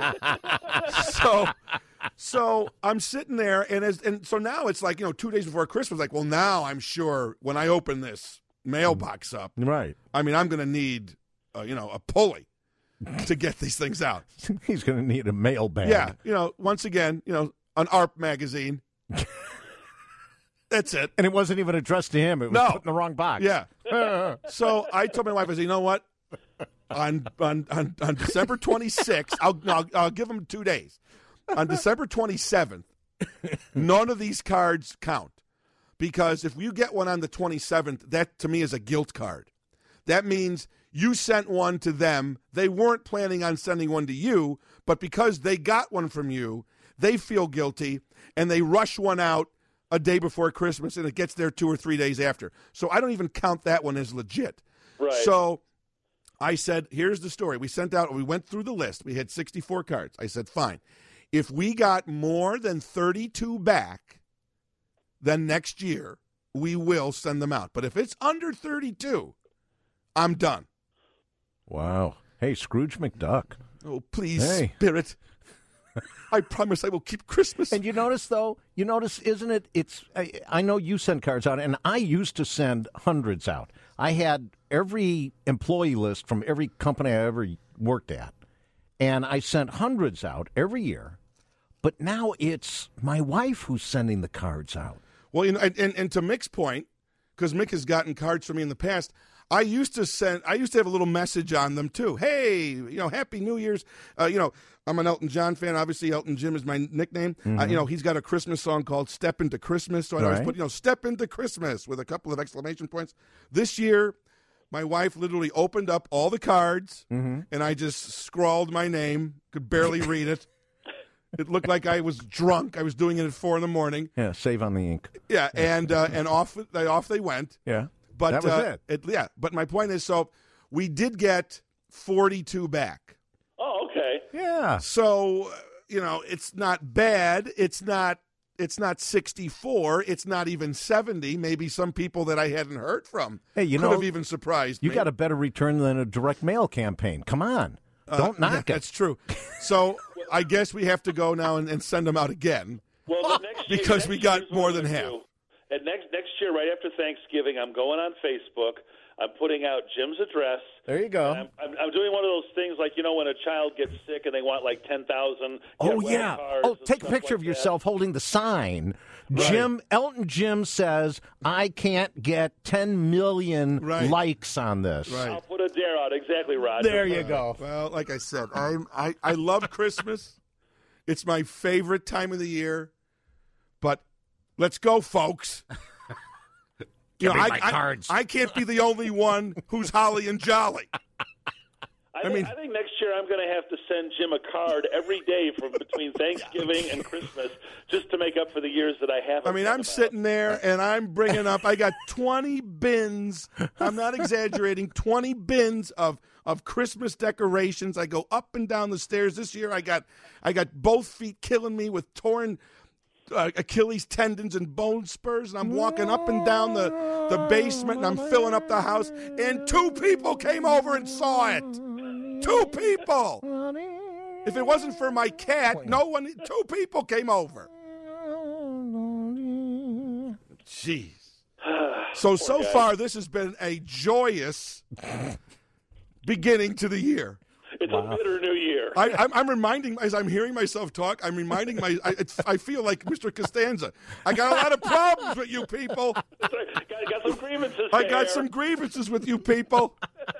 so, so I'm sitting there, and as and so now it's like, you know, two days before Christmas. Like, well, now I'm sure when I open this mailbox up, Right. I mean, I'm going to need, uh, you know, a pulley to get these things out. He's going to need a mail bag. Yeah, you know, once again, you know, an A R P magazine. That's it. And it wasn't even addressed to him. It was No. put in the wrong box. Yeah. So I told my wife, I said, you know what? On on on, on December twenty-sixth, I'll, I'll I'll give them two days. On December twenty-seventh, none of these cards count, because if you get one on the twenty-seventh, that to me is a guilt card. That means you sent one to them. They weren't planning on sending one to you, but because they got one from you, they feel guilty, and they rush one out a day before Christmas, and it gets there two or three days after. So I don't even count that one as legit. Right. So I said, here's the story. We sent out, we went through the list. We had sixty-four cards. I said, fine. If we got more than thirty-two back, then next year we will send them out. But if it's under thirty-two, I'm done. Wow. Hey, Scrooge McDuck. Oh, please, Hey. Spirit. I promise I will keep Christmas. And you notice, though, you notice, isn't it? It's I, I know you send cards out, and I used to send hundreds out. I had every employee list from every company I ever worked at, and I sent hundreds out every year. But now it's my wife who's sending the cards out. Well, you know, and, and, and to Mick's point, because Mick has gotten cards from me in the past, I used to send, I used to have a little message on them too. Hey, you know, Happy New Year's. Uh, you know, I'm an Elton John fan. Obviously, Elton Jim is my nickname. Mm-hmm. Uh, you know, he's got a Christmas song called Step Into Christmas. So I always Right. put, you know, Step Into Christmas with a couple of exclamation points. This year, my wife literally opened up all the cards, Mm-hmm. and I just scrawled my name, could barely read it. It looked like I was drunk. I was doing it at four in the morning. Yeah, save on the ink. Yeah, and uh, and off they off they went. Yeah, but that was uh, it. Yeah, but my point is, so we did get forty-two back. Oh, okay. Yeah. So uh, you know, it's not bad. It's not. It's not sixty-four. It's not even seventy. Maybe some people that I hadn't heard from. Hey, you could know, have even surprised You me. got a better return than a direct mail campaign. Come on. Uh, Don't knock yeah, it. That's true. So I guess we have to go now and, and send them out again. Well, the next year, because next we got year's what more I'm than gonna half. do. And next next year, right after Thanksgiving, I'm going on Facebook. I'm putting out Jim's address. There you go. I'm, I'm, I'm doing one of those things like, you know, when a child gets sick and they want like ten thousand. Oh, yeah. Oh, take a picture of yourself holding the sign. Jim, Elton Jim says, I can't get ten million Right. likes on this. Right. I'll put a dare out. Exactly, Roger. There you go. Well, like I said, I'm, I I love Christmas. It's my favorite time of the year. But let's go, folks. You Give know, me I, my I- cards. I can't be the only one who's holly and jolly. I, I think, mean- I think next year I'm going to have to send Jim a card every day from between Thanksgiving and Christmas just to make up for the years that I haven't. I mean, done I'm about. sitting there and I'm bringing up. I got twenty bins. I'm not exaggerating. twenty bins of of Christmas decorations. I go up and down the stairs. This year, I got I got both feet killing me with torn uh, Achilles tendons and bone spurs, and I'm walking up and down the the basement, and I'm filling up the house. And two people came over and saw it. Two people. If it wasn't for my cat, no one. Two people came over. Jeez. So, so guy. far, this has been a joyous beginning to the year. It's a bitter new year. I, I'm, I'm reminding, as I'm hearing myself talk, I'm reminding my, I, it's, I feel like Mister Costanza. I got a lot of problems with you people. That's right. got, got some grievances I to got air. some grievances with you people.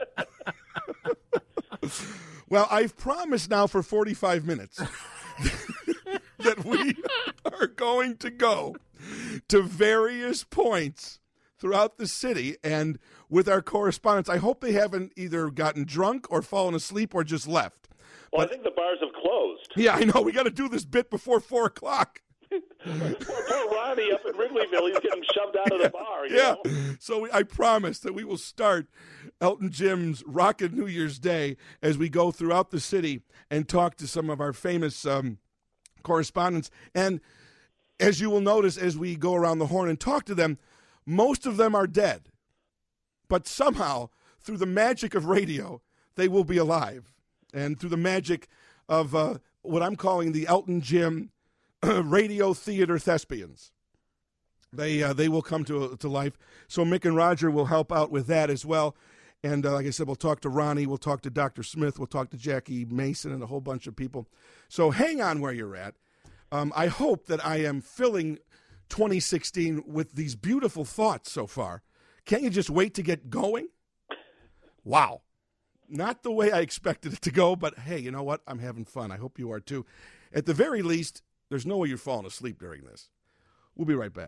Well, I've promised now for forty-five minutes that we are going to go to various points throughout the city and with our correspondents. I hope they haven't either gotten drunk or fallen asleep or just left. Well, I think the bars have closed. Yeah, I know. We got to do this bit before four o'clock. Poor, poor Ronnie up in Wrigleyville, he's getting shoved out of the bar. You Yeah. know? So we, I promise that we will start Elton Jim's Rockin' New Year's Day as we go throughout the city and talk to some of our famous um, correspondents. And as you will notice as we go around the horn and talk to them, most of them are dead. But somehow, through the magic of radio, they will be alive. And through the magic of uh, what I'm calling the Elton Jim radio theater thespians. They uh, they will come to to life. So Mick and Roger will help out with that as well. And uh, like I said, we'll talk to Ronnie, we'll talk to Doctor Smith, we'll talk to Jackie Mason and a whole bunch of people. So hang on where you're at. Um, I hope that I am filling twenty sixteen with these beautiful thoughts so far. Can't you just wait to get going? Wow. Not the way I expected it to go, but hey, you know what? I'm having fun. I hope you are too. At the very least, there's no way you're falling asleep during this. We'll be right back.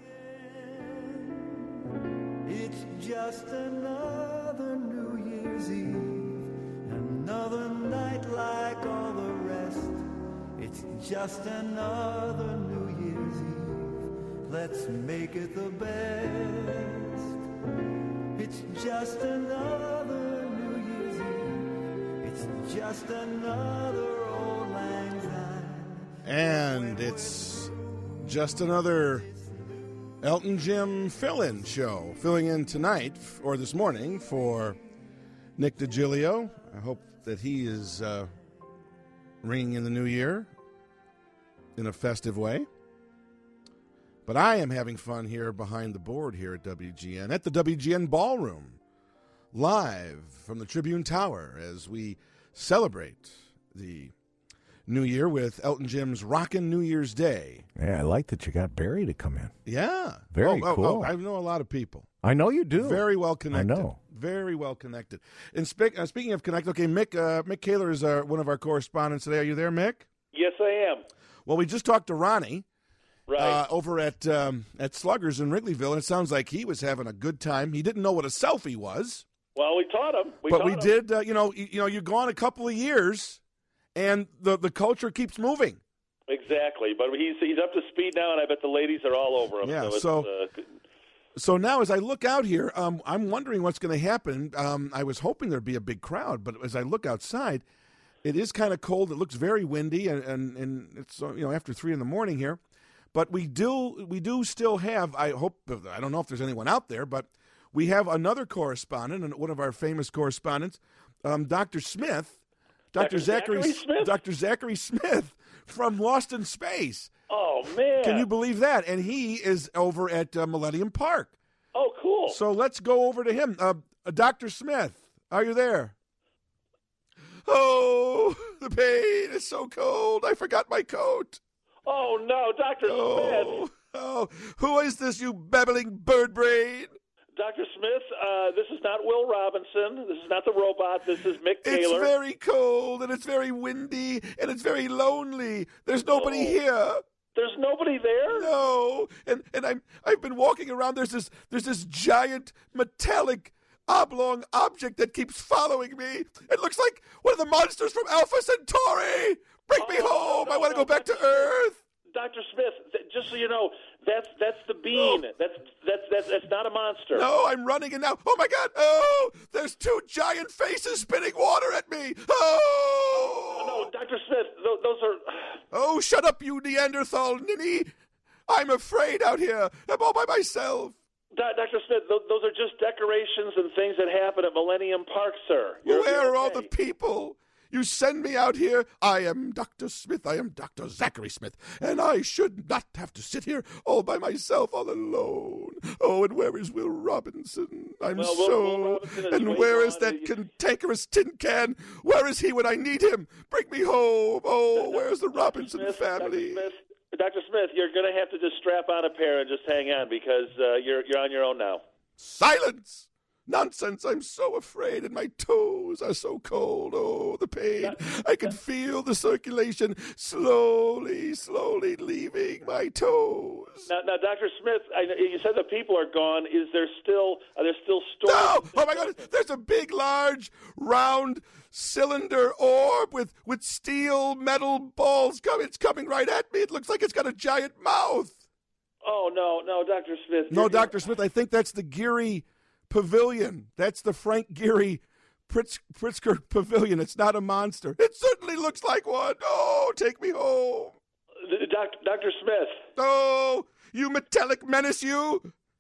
It's just another New Year's Eve, another night like all the rest. It's just another New Year's Eve, let's make it the best. It's just another New Year's Eve, it's just another old lang syne. And it's just another Elton Jim fill-in show. Filling in tonight, or this morning, for Nick DiGilio. I hope that he is uh, ringing in the new year in a festive way. But I am having fun here behind the board here at W G N, at the W G N Ballroom, live from the Tribune Tower as we celebrate the New Year with Elton Jim's Rockin' New Year's Day. Yeah, I like that you got Barry to come in. Yeah. Very oh, oh, cool. Oh, I know a lot of people. I know you do. Very well connected. I know. Very well connected. And spe- uh, speaking of connect, okay, Mick uh, Mick Kaler is uh, one of our correspondents today. Are you there, Mick? Yes, I am. Well, we just talked to Ronnie right. uh, over at um, at Sluggers in Wrigleyville, and it sounds like he was having a good time. He didn't know what a selfie was. Well, we taught him. We but taught we him. did, uh, you know, you, you know, you're gone a couple of years, and the, the culture keeps moving. Exactly. But he's he's up to speed now, and I bet the ladies are all over him. Yeah, so... so it's, uh, So now, as I look out here, um, I'm wondering what's going to happen. Um, I was hoping there'd be a big crowd, but as I look outside, it is kind of cold. It looks very windy, and, and, and it's uh, you know after three in the morning here. But we do we do still have. I hope I don't know if there's anyone out there, but we have another correspondent, and one of our famous correspondents, um, Doctor Smith, Doctor Zachary, Zachary Smith? Doctor Zachary Smith from Lost in Space. Oh, man. Can you believe that? And he is over at uh, Millennium Park. Oh, cool. So let's go over to him. Uh, uh, Doctor Smith, are you there? Oh, the pain is so cold. I forgot my coat. Oh, no, Doctor oh, Smith. Oh, who is this, you babbling bird brain? Doctor Smith, uh, this is not Will Robinson. This is not the robot. This is Mick It's Kaler. very cold, and it's very windy, and it's very lonely. There's nobody oh. here. There's nobody there? No. And and I'm I've been walking around. There's this there's this giant metallic oblong object that keeps following me. It looks like one of the monsters from Alpha Centauri. Bring oh, me home. No, no, I want to no, go back Doctor to Earth. Doctor Smith, th- just so you know, that's that's the bean. Oh. That's that's that's that's not a monster. No, I'm running and now. Oh my God! Oh, there's two giant faces spitting water at me. Oh! No, Doctor Smith, th- those are. Oh, shut up, you Neanderthal ninny! I'm afraid out here. I'm all by myself. Do- Doctor Smith, th- those are just decorations and things that happen at Millennium Park, sir. You're, Where you're are all okay. the people? You send me out here. I am Doctor Smith. I am Doctor Zachary Smith. And I should not have to sit here all by myself, all alone. Oh, and where is Will Robinson? I'm well, Will, so... Will Robinson is and where is on. that cantankerous tin can? Where is he when I need him? Bring me home. Oh, where's the Robinson Smith, family? Doctor Smith, Doctor Smith, you're going to have to just strap on a pair and just hang on because uh, you're you're on your own now. Silence! Nonsense, I'm so afraid, and my toes are so cold. Oh, the pain. I can feel the circulation slowly, slowly leaving my toes. Now, now Doctor Smith, I, you said the people are gone. Is there still, are there still stores? No! Oh, my God, there's a big, large, round cylinder orb with, with steel metal balls. Come, it's coming right at me. It looks like it's got a giant mouth. Oh, no, no, Doctor Smith. No, Doctor Smith, I think that's the Geary Pavilion. That's the Frank Geary Pritz, Pritzker Pavilion. It's not a monster. It certainly looks like one. Oh, take me home. Doctor Doctor Smith. Oh, you metallic menace, you.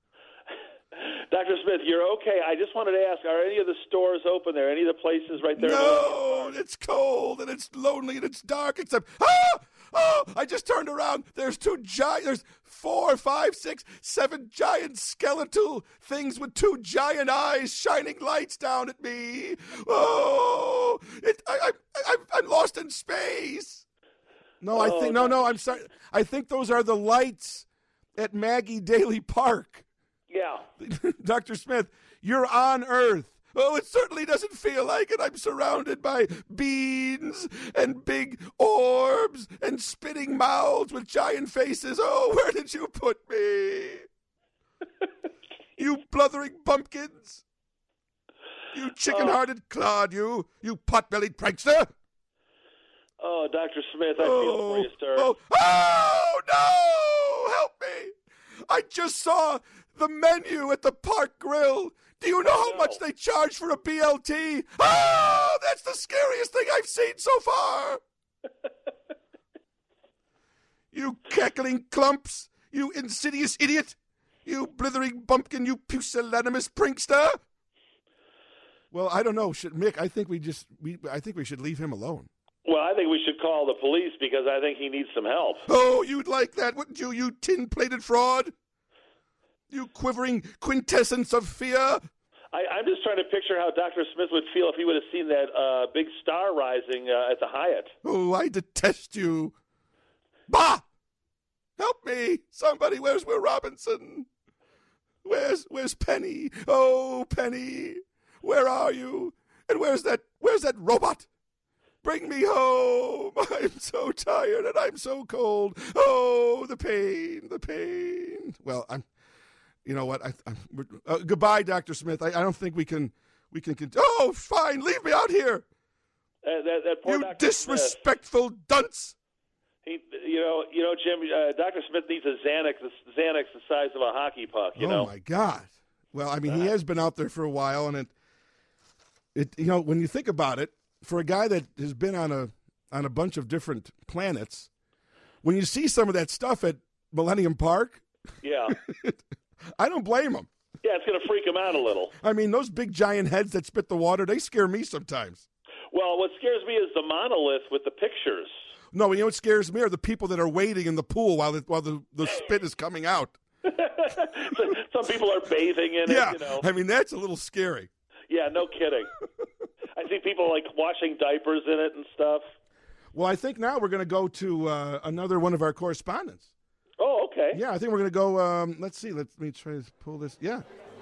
Doctor Smith, you're okay. I just wanted to ask, are any of the stores open there? Any of the places right there? No, it's cold and it's lonely and it's dark. Except, ah! Oh, I just turned around. There's two giant, there's four, five, six, seven giant skeletal things with two giant eyes shining lights down at me. Oh, it, I, I, I, I'm lost in space. No, I think, no, no, I'm sorry. I think those are the lights at Maggie Daly Park. Yeah. Doctor Smith, you're on Earth. Oh, it certainly doesn't feel like it. I'm surrounded by beans and big orbs and spitting mouths with giant faces. Oh, where did you put me? You bluthering bumpkins. You chicken-hearted clod, you. You pot-bellied prankster. Oh, Doctor Smith, I oh, feel for you, sir. Oh, oh, no! Help me. I just saw the menu at the Park Grill. Do you know how no. much they charge for a B L T? Oh, that's the scariest thing I've seen so far. You cackling clumps. You insidious idiot. You blithering bumpkin. You pusillanimous prankster. Well, I don't know. Should, Mick, I think we just, we, I think we should leave him alone. Well, I think we should call the police because I think he needs some help. Oh, you'd like that, wouldn't you, you tin-plated fraud? You quivering quintessence of fear? I, I'm just trying to picture how Doctor Smith would feel if he would have seen that uh, big star rising uh, at the Hyatt. Oh, I detest you. Bah! Help me! Somebody, where's Will Robinson? Where's Where's Penny? Oh, Penny, where are you? And where's that Where's that robot? Bring me home. I'm so tired and I'm so cold. Oh, the pain, the pain. Well, I'm. You know what? I, I'm, uh, goodbye, Doctor Smith. I, I don't think we can. We can. Cont- oh, fine. Leave me out here. Uh, that, that poor you Doctor disrespectful Smith. dunce. He, you know, you know, Jim. Uh, Doctor Smith needs a Xanax, a Xanax the size of a hockey puck. You oh know. my God. Well, I mean, he has been out there for a while, and it, it, you know, when you think about it, for a guy that has been on a on a bunch of different planets, when you see some of that stuff at Millennium Park, yeah, I don't blame him. Yeah, it's going to freak him out a little. I mean, those big giant heads that spit the water, they scare me sometimes. Well, what scares me is the monolith with the pictures. No, you know what scares me are the people that are waiting in the pool while the, while the, the spit is coming out. Some people are bathing in yeah, it, you know. I mean, that's a little scary. Yeah, no kidding. I see people, like, washing diapers in it and stuff. Well, I think now we're going to go to uh, another one of our correspondents. Oh, okay. Yeah, I think we're going to go, um, let's see, let me try to pull this. Yeah.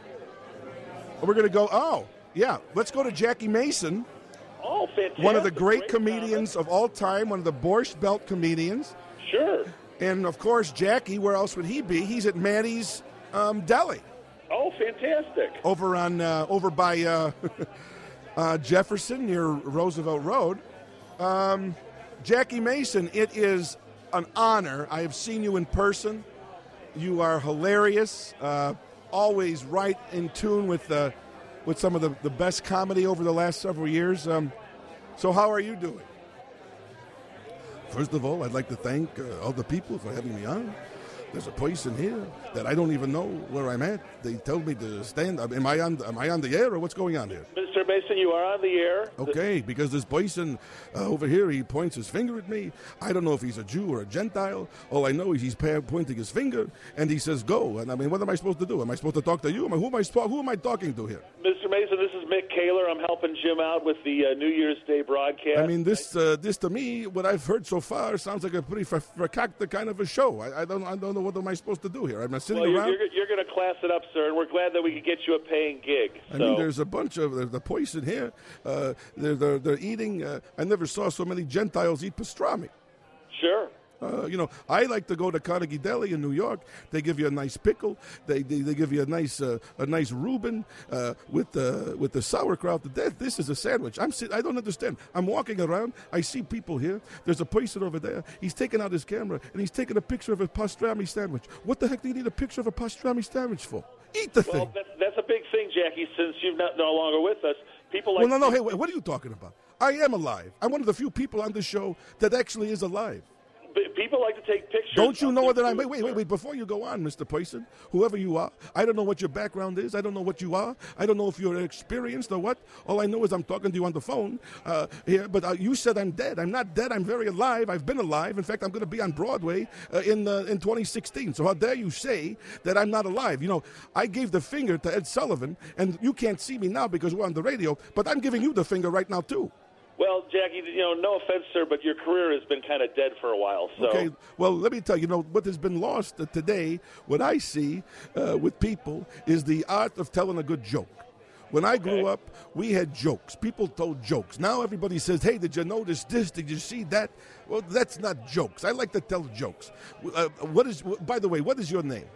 We're going to go, oh, yeah, let's go to Jackie Mason. Oh, fantastic. One of the great, great comedians comment. of all time, one of the Borscht Belt comedians. Sure. And, of course, Jackie, where else would he be? He's at Maddie's um, Deli. Oh, fantastic. Over on, uh, over by uh, uh, Jefferson near Roosevelt Road. Um, Jackie Mason, it is an honor. I have seen you in person. You are hilarious, uh, always right in tune with uh, with some of the, the best comedy over the last several years. Um, so how are you doing? First of all, I'd like to thank uh, all the people for having me on. There's a place in here that I don't even know where I'm at. They told me to stand. Am I on? Am I on the air, or what's going on here? Mister Mason, you are on the air. Okay, because this person uh, over here, he points his finger at me. I don't know if he's a Jew or a Gentile. All I know is he's pointing his finger, and he says, "Go." And I mean, what am I supposed to do? Am I supposed to talk to you? Am I, who am I? Who am I talking to here? Mister Mason, this is Mick Kaler. I'm helping Jim out with the uh, New Year's Day broadcast. I mean, this uh, this to me, what I've heard so far, sounds like a pretty fakakta kind of a show. I, I don't I don't know what am I supposed to do here. I'm not sitting well, you're, around. You're, you're going to class it up, sir, and we're glad that we could get you a paying gig. I so. mean, there's a bunch of there's the poison here. Uh, they're, they're they're eating. Uh, I never saw so many Gentiles eat pastrami. Sure. Uh, you know, I like to go to Carnegie Deli in New York. They give you a nice pickle. They they, they give you a nice uh, a nice Reuben uh, with the with the sauerkraut. This is a sandwich. I'm sit- I don't understand. I'm walking around. I see people here. There's a person over there. He's taking out his camera and he's taking a picture of a pastrami sandwich. What the heck do you need a picture of a pastrami sandwich for? Eat the well, thing. That's, that's a big thing, Jackie. Since you're not no longer with us, people like well, no, no. Hey, wait, what are you talking about? I am alive. I'm one of the few people on this show that actually is alive. People like to take pictures. Don't you know that I'm... Wait, wait, wait, wait. Before you go on, Mister Poison, whoever you are, I don't know what your background is. I don't know what you are. I don't know if you're experienced or what. All I know is I'm talking to you on the phone uh, here. But uh, you said I'm dead. I'm not dead. I'm very alive. I've been alive. In fact, I'm going to be on Broadway uh, in uh, in twenty sixteen. So how dare you say that I'm not alive? You know, I gave the finger to Ed Sullivan, and you can't see me now because we're on the radio, but I'm giving you the finger right now, too. Well, Jackie, you know, no offense, sir, but your career has been kind of dead for a while. So. Okay, well, let me tell you, you know, what has been lost today, what I see uh, with people is the art of telling a good joke. When I grew up, we had jokes. People told jokes. Now everybody says, hey, did you notice this? Did you see that? Well, that's not jokes. I like to tell jokes. Uh, what is? By the way, what is your name?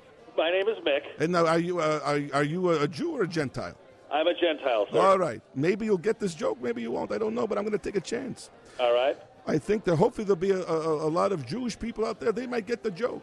My name is Mick. And now, are you, uh, are, are you a Jew or a Gentile? I'm a Gentile, sir. All right. Maybe you'll get this joke. Maybe you won't. I don't know, but I'm going to take a chance. All right. I think that hopefully there'll be a, a, a lot of Jewish people out there. They might get the joke.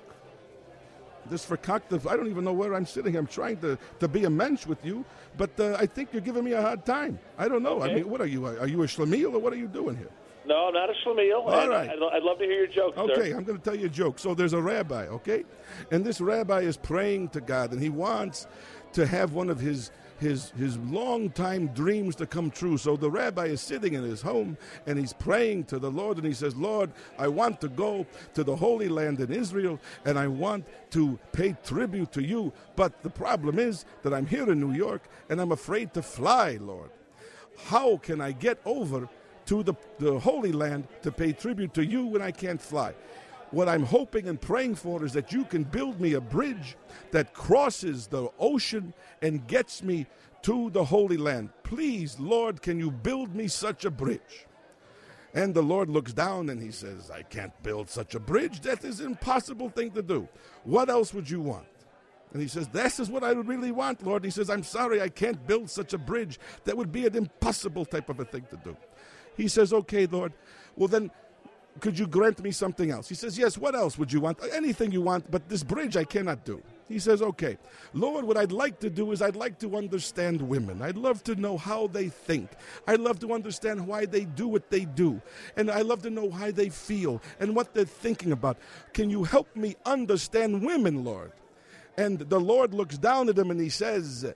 This verkackte, I don't even know where I'm sitting. I'm trying to, to be a mensch with you, but uh, I think you're giving me a hard time. I don't know. Okay. I mean, what are you? Are you a schlemiel or what are you doing here? No, I'm not a schlemiel. All right. I'd, I'd love to hear your joke, okay, sir. Okay, I'm going to tell you a joke. So there's a rabbi, okay? And this rabbi is praying to God, and he wants to have one of his his his long-time dreams to come true. So the rabbi is sitting in his home, and he's praying to the Lord, and he says, Lord, I want to go to the Holy Land in Israel, and I want to pay tribute to you. But the problem is that I'm here in New York, and I'm afraid to fly, Lord. How can I get over to the, the Holy Land to pay tribute to you when I can't fly? What I'm hoping and praying for is that you can build me a bridge that crosses the ocean and gets me to the Holy Land. Please, Lord, can you build me such a bridge? And the Lord looks down and he says, I can't build such a bridge. That is an impossible thing to do. What else would you want? And he says, this is what I would really want, Lord. He says, I'm sorry, I can't build such a bridge. That would be an impossible type of a thing to do. He says, okay, Lord, well then, could you grant me something else? He says, yes, what else would you want? Anything you want, but this bridge I cannot do. He says, okay, Lord, what I'd like to do is I'd like to understand women. I'd love to know how they think. I'd love to understand why they do what they do. And I'd love to know how they feel and what they're thinking about. Can you help me understand women, Lord? And the Lord looks down at him and he says,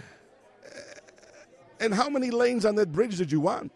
and how many lanes on that bridge did you want?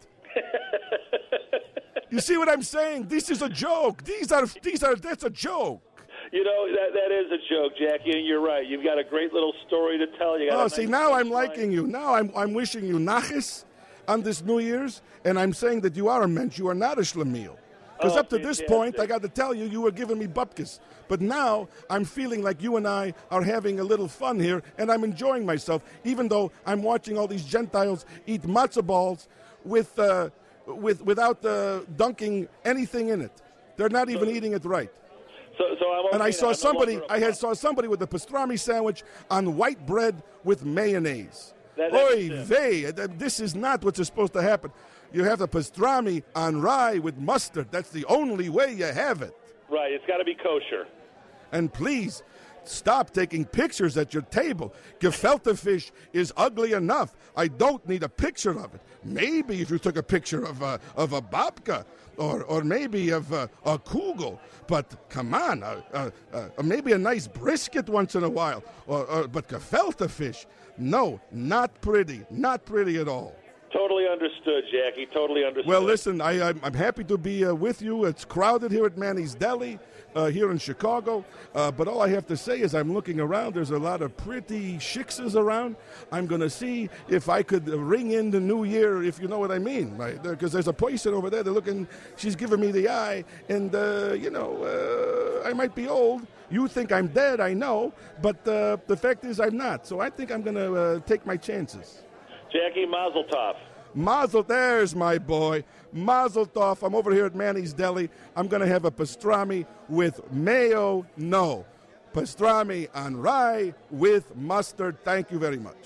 You see what I'm saying? This is a joke. These are, these are, that's a joke. You know, that that is a joke, Jackie, and you're right. You've got a great little story to tell. You got oh, a see, nice now I'm line. liking you. Now I'm I'm wishing you nachas on this New Year's, and I'm saying that you are a mensch. You are not a schlemiel. Because Oh, up to this fantastic. point, I got to tell you, you were giving me bupkis. But now I'm feeling like you and I are having a little fun here, and I'm enjoying myself, even though I'm watching all these Gentiles eat matzo balls with, uh, with without uh, dunking anything in it. They're not even eating it right. So, so I'm okay And I now. saw I'm no somebody, longer a I had punk. saw somebody with a pastrami sandwich on white bread with mayonnaise. That- that's Oy it. vey, th- this is not what's supposed to happen. You have the pastrami on rye with mustard. That's the only way you have it. Right, it's got to be kosher. And please, stop taking pictures at your table. Gefilte fish is ugly enough. I don't need a picture of it. Maybe if you took a picture of a, of a babka or, or maybe of a, a kugel. But come on, uh, uh, uh, maybe a nice brisket once in a while. Or, or, but gefilte fish, no, not pretty. Not pretty at all. Totally understood, Jackie. Totally understood. Well, listen, I, I'm, I'm happy to be uh, with you. It's crowded here at Manny's Deli uh, here in Chicago. Uh, but all I have to say is I'm looking around. There's a lot of pretty shiksas around. I'm going to see if I could uh, ring in the new year, if you know what I mean. Right? Because there's a person over there. They're looking. She's giving me the eye. And, uh, you know, uh, I might be old. You think I'm dead, I know. But uh, the fact is I'm not. So I think I'm going to uh, take my chances. Jackie, mazel tov. Mazel, there's my boy. Mazel tov. I'm over here at Manny's Deli. I'm going to have a pastrami with mayo. No. Pastrami on rye with mustard. Thank you very much.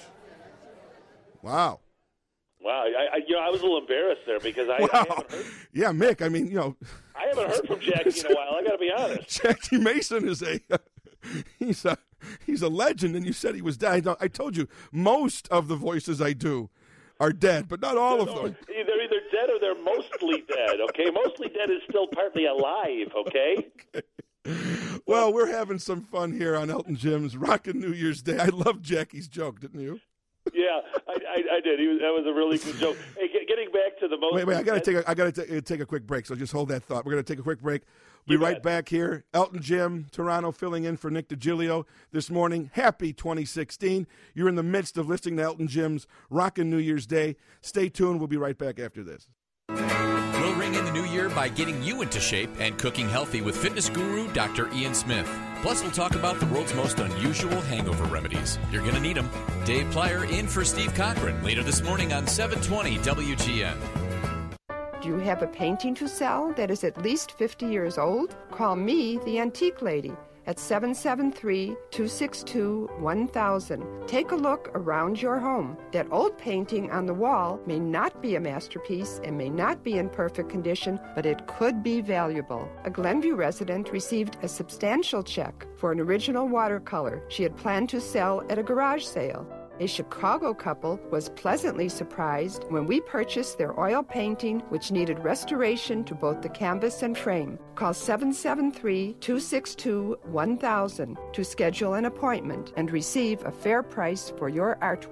Wow. Wow, I, I, you know, I was a little embarrassed there because I, Wow. I haven't heard. Yeah, Mick, I mean, you know. I haven't heard from Jackie in a while. I got to be honest. Jackie Mason is a he's a he's a legend, and you said he was dead. I told you most of the voices I do are dead, but not all of No, them. they're either dead or they're mostly dead. Okay, mostly dead is still partly alive. Okay. okay. Well, we're having some fun here on Elton Jim's Rockin' New Year's Day. I love Jackie's joke, didn't you? Yeah, I, I, I did. He was, that was a really good joke. Hey, get, getting back to the most. Wait, wait! I got to take. A, I got to take a quick break. So just hold that thought. We're going to take a quick break. Be You right bet. back here. Elton Jim, Toronto, filling in for Nick DiGilio this morning. Happy twenty sixteen. You're in the midst of listening to Elton Jim's Rockin' New Year's Day. Stay tuned. We'll be right back after this. We'll ring in the new year by getting you into shape and cooking healthy with fitness guru Doctor Ian Smith. Plus, we'll talk about the world's most unusual hangover remedies. You're going to need them. Dave Plyer in for Steve Cochran later this morning on seven twenty W G N. Do you have a painting to sell that is at least fifty years old? Call me, the Antique Lady, at seven seven three, two six two, one thousand. Take a look around your home. That old painting on the wall may not be a masterpiece and may not be in perfect condition, but it could be valuable. A Glenview resident received a substantial check for an original watercolor she had planned to sell at a garage sale. A Chicago couple was pleasantly surprised when we purchased their oil painting, which needed restoration to both the canvas and frame. Call seven seven three, two six two, one thousand to schedule an appointment and receive a fair price for your artwork.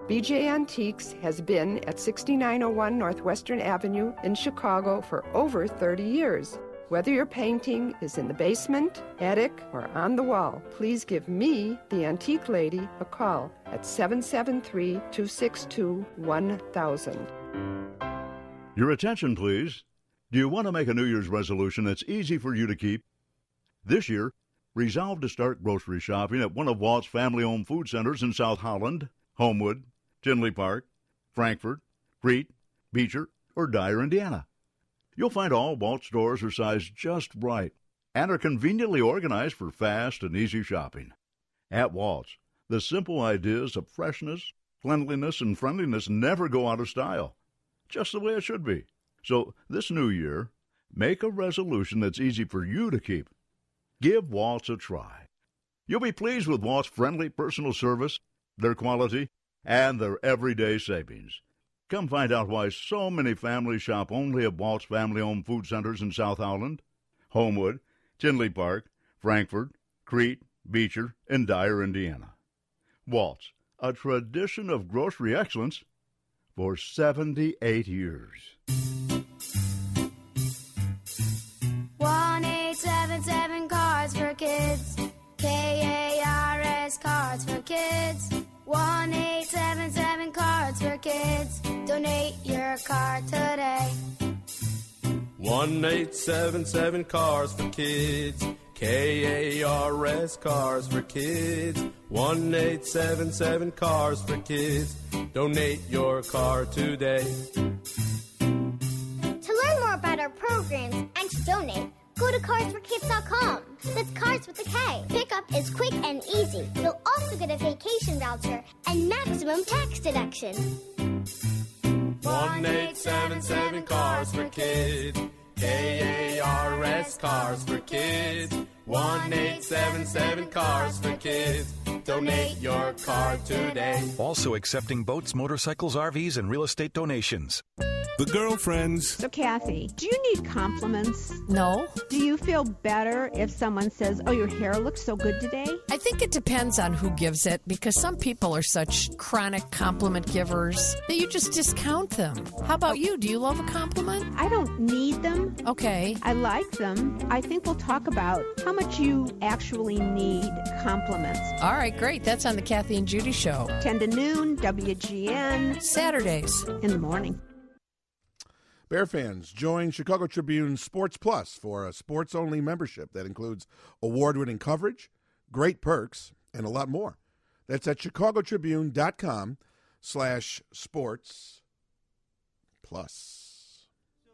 B J Antiques has been at sixty-nine oh one Northwestern Avenue in Chicago for over thirty years. Whether your painting is in the basement, attic, or on the wall, please give me, the Antique Lady, a call at seven seven three, two six two, one thousand. Your attention, please. Do you want to make a New Year's resolution that's easy for you to keep? This year, resolve to start grocery shopping at one of Walt's family-owned food centers in South Holland, Homewood, Tinley Park, Frankfort, Crete, Beecher, or Dyer, Indiana. You'll find all Walt stores are sized just right and are conveniently organized for fast and easy shopping. At Walt's, the simple ideas of freshness, cleanliness, and friendliness never go out of style, just the way it should be. So this new year, make a resolution that's easy for you to keep. Give Walt's a try. You'll be pleased with Walt's friendly personal service, their quality, and their everyday savings. Come find out why so many families shop only at Walt's family-owned food centers in South Holland, Homewood, Tinley Park, Frankfort, Crete, Beecher, and Dyer, Indiana. Walt's, a tradition of grocery excellence for seventy-eight years. one eight seven seven Cars for Kids. K A R S Cars for Kids. one eight seven seven Cards for Kids. Donate your card today. one eight seven seven Cars for Kids. K A R S Cars for Kids. one eight seven seven Cars for Kids. Donate your car today. To learn more about our programs and to donate, go to cars for kids dot com. That's Cars with a K. Pickup is quick and easy. You'll also get a vacation voucher and maximum tax deduction. one eight seven seven Cars for Kids. K A R S Cars for Kids. one eight seven seven Cars for Kids. Donate your car today. Also accepting boats, motorcycles, R Vs, and real estate donations. The girlfriends. So, Kathy, do you need compliments? No. Do you feel better if someone says, oh, your hair looks so good today? I think it depends on who gives it, because some people are such chronic compliment givers that you just discount them. How about you? Do you love a compliment? I don't need them. Okay. I like them. I think we'll talk about how much you actually need compliments. All right, great. That's on the Kathy and Judy Show. ten to noon, W G N. Saturdays. In the morning. Bear fans, join Chicago Tribune Sports Plus for a sports-only membership that includes award-winning coverage, great perks, and a lot more. That's at chicagotribune.com slash sports plus.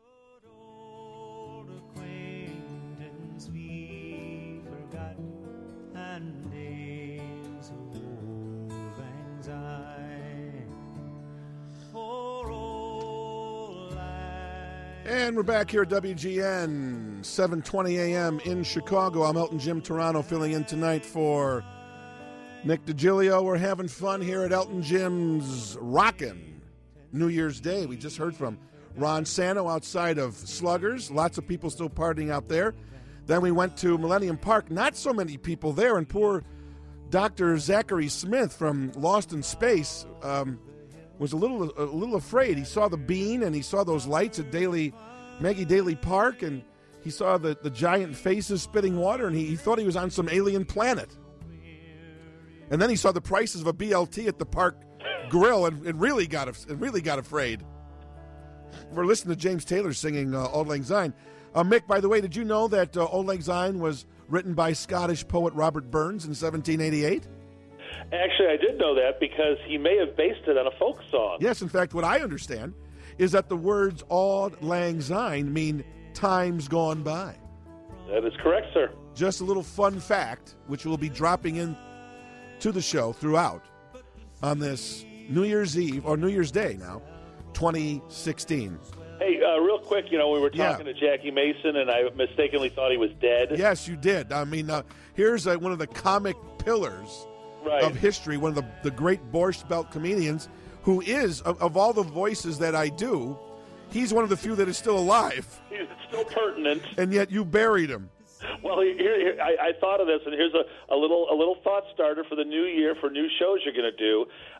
Old acquaintance we forgot, and days of old lang syne. For old lang. And we're back here at W G N, seven twenty a.m. in Chicago. I'm Elton Jim Toronto filling in tonight for Nick DiGilio. We're having fun here at Elton Jim's Rockin' New Year's Day. We just heard from Ron Santo outside of Sluggers. Lots of people still partying out there. Then we went to Millennium Park. Not so many people there. And poor Doctor Zachary Smith from Lost in Space um, was a little a little afraid. He saw the bean and he saw those lights at Daly, Maggie Daly Park, and he saw the, the giant faces spitting water, and he, he thought he was on some alien planet. And then he saw the prices of a B L T at the park grill, and, and really got and really got afraid. We're listening to James Taylor singing uh, Auld Lang Syne. Uh, Mick, by the way, did you know that uh, Auld Lang Syne was written by Scottish poet Robert Burns in seventeen eighty-eight? Actually, I did know that because he may have based it on a folk song. Yes, in fact, what I understand is that the words Auld Lang Syne mean times gone by. That is correct, sir. Just a little fun fact, which we'll be dropping in to the show throughout on this New Year's Eve, or New Year's Day now, twenty sixteen. Hey, uh, real quick, you know, we were talking Yeah. to Jackie Mason, and I mistakenly thought he was dead. Yes, you did. I mean, uh, here's uh, one of the comic pillars Right. of history, one of the, the great Borscht Belt comedians, who is, of, of all the voices that I do, he's one of the few that is still alive. He's still pertinent. And yet you buried him. Well, here, here I, I thought of this, and here's a, a little a little thought starter for the new year for new shows you're going to do.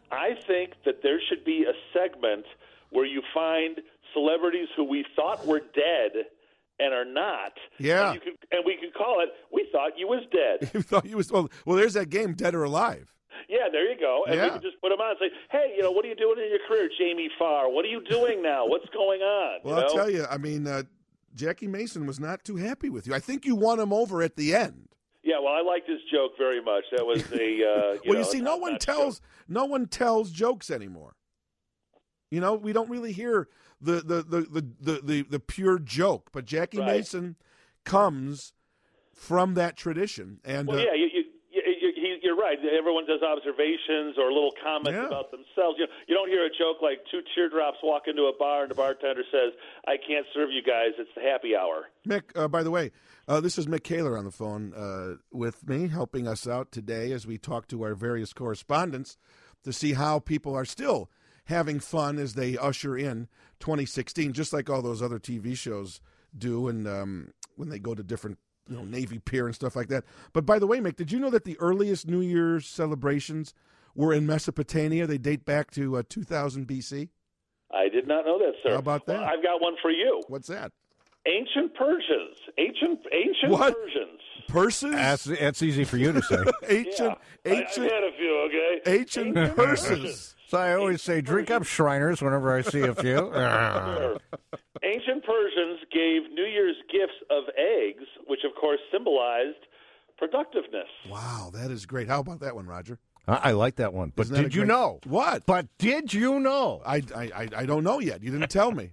I think that there should be a segment where you find celebrities who we thought were dead and are not. Yeah. And, you could, and we could call it, we thought you was dead. You thought you was well. Well, there's that game, Dead or Alive. Yeah, there you go. And Yeah. we could just put them on and say, hey, you know, what are you doing in your career, Jamie Farr? What are you doing now? What's going on? Well, you know? I'll tell you. I mean, uh, Jackie Mason was not too happy with you. I think you won him over at the end. Yeah, well, I liked his joke very much. That was a. Uh, you well, know, you see, no one tells no one tells jokes anymore. You know, we don't really hear the the the the the, the, the pure joke. But Jackie Right. Mason comes from that tradition, and Well, uh, yeah, you, you, you, you, he- you're right. Everyone does observations or little comments Yeah. about themselves. You know, you don't hear a joke like two teardrops walk into a bar and the bartender says, I can't serve you guys. It's the happy hour. Mick, uh, by the way, uh, this is Mick Kaler on the phone uh, with me, helping us out today as we talk to our various correspondents to see how people are still having fun as they usher in twenty sixteen, just like all those other T V shows do, and um, when they go to different, you know, Navy Pier and stuff like that. But by the way, Mick, did you know that the earliest New Year's celebrations were in Mesopotamia? They date back to uh, two thousand B C. I did not know that, sir. How about that? Well, I've got one for you. What's that? Ancient Persians. Ancient ancient What? Persians. Persons? That's, that's easy for you to say. ancient, Yeah, ancient, I, I've had a few, okay? ancient Persons. So I always say, drink up, Shriners, whenever I see a few. Sure. Ancient Persians gave New Year's gifts of eggs, which of course symbolized productiveness. Wow, that is great. How about that one, Roger? I, I like that one. But Isn't that did a you great- know? What? But did you know? I, I, I, I don't know yet. You didn't tell me.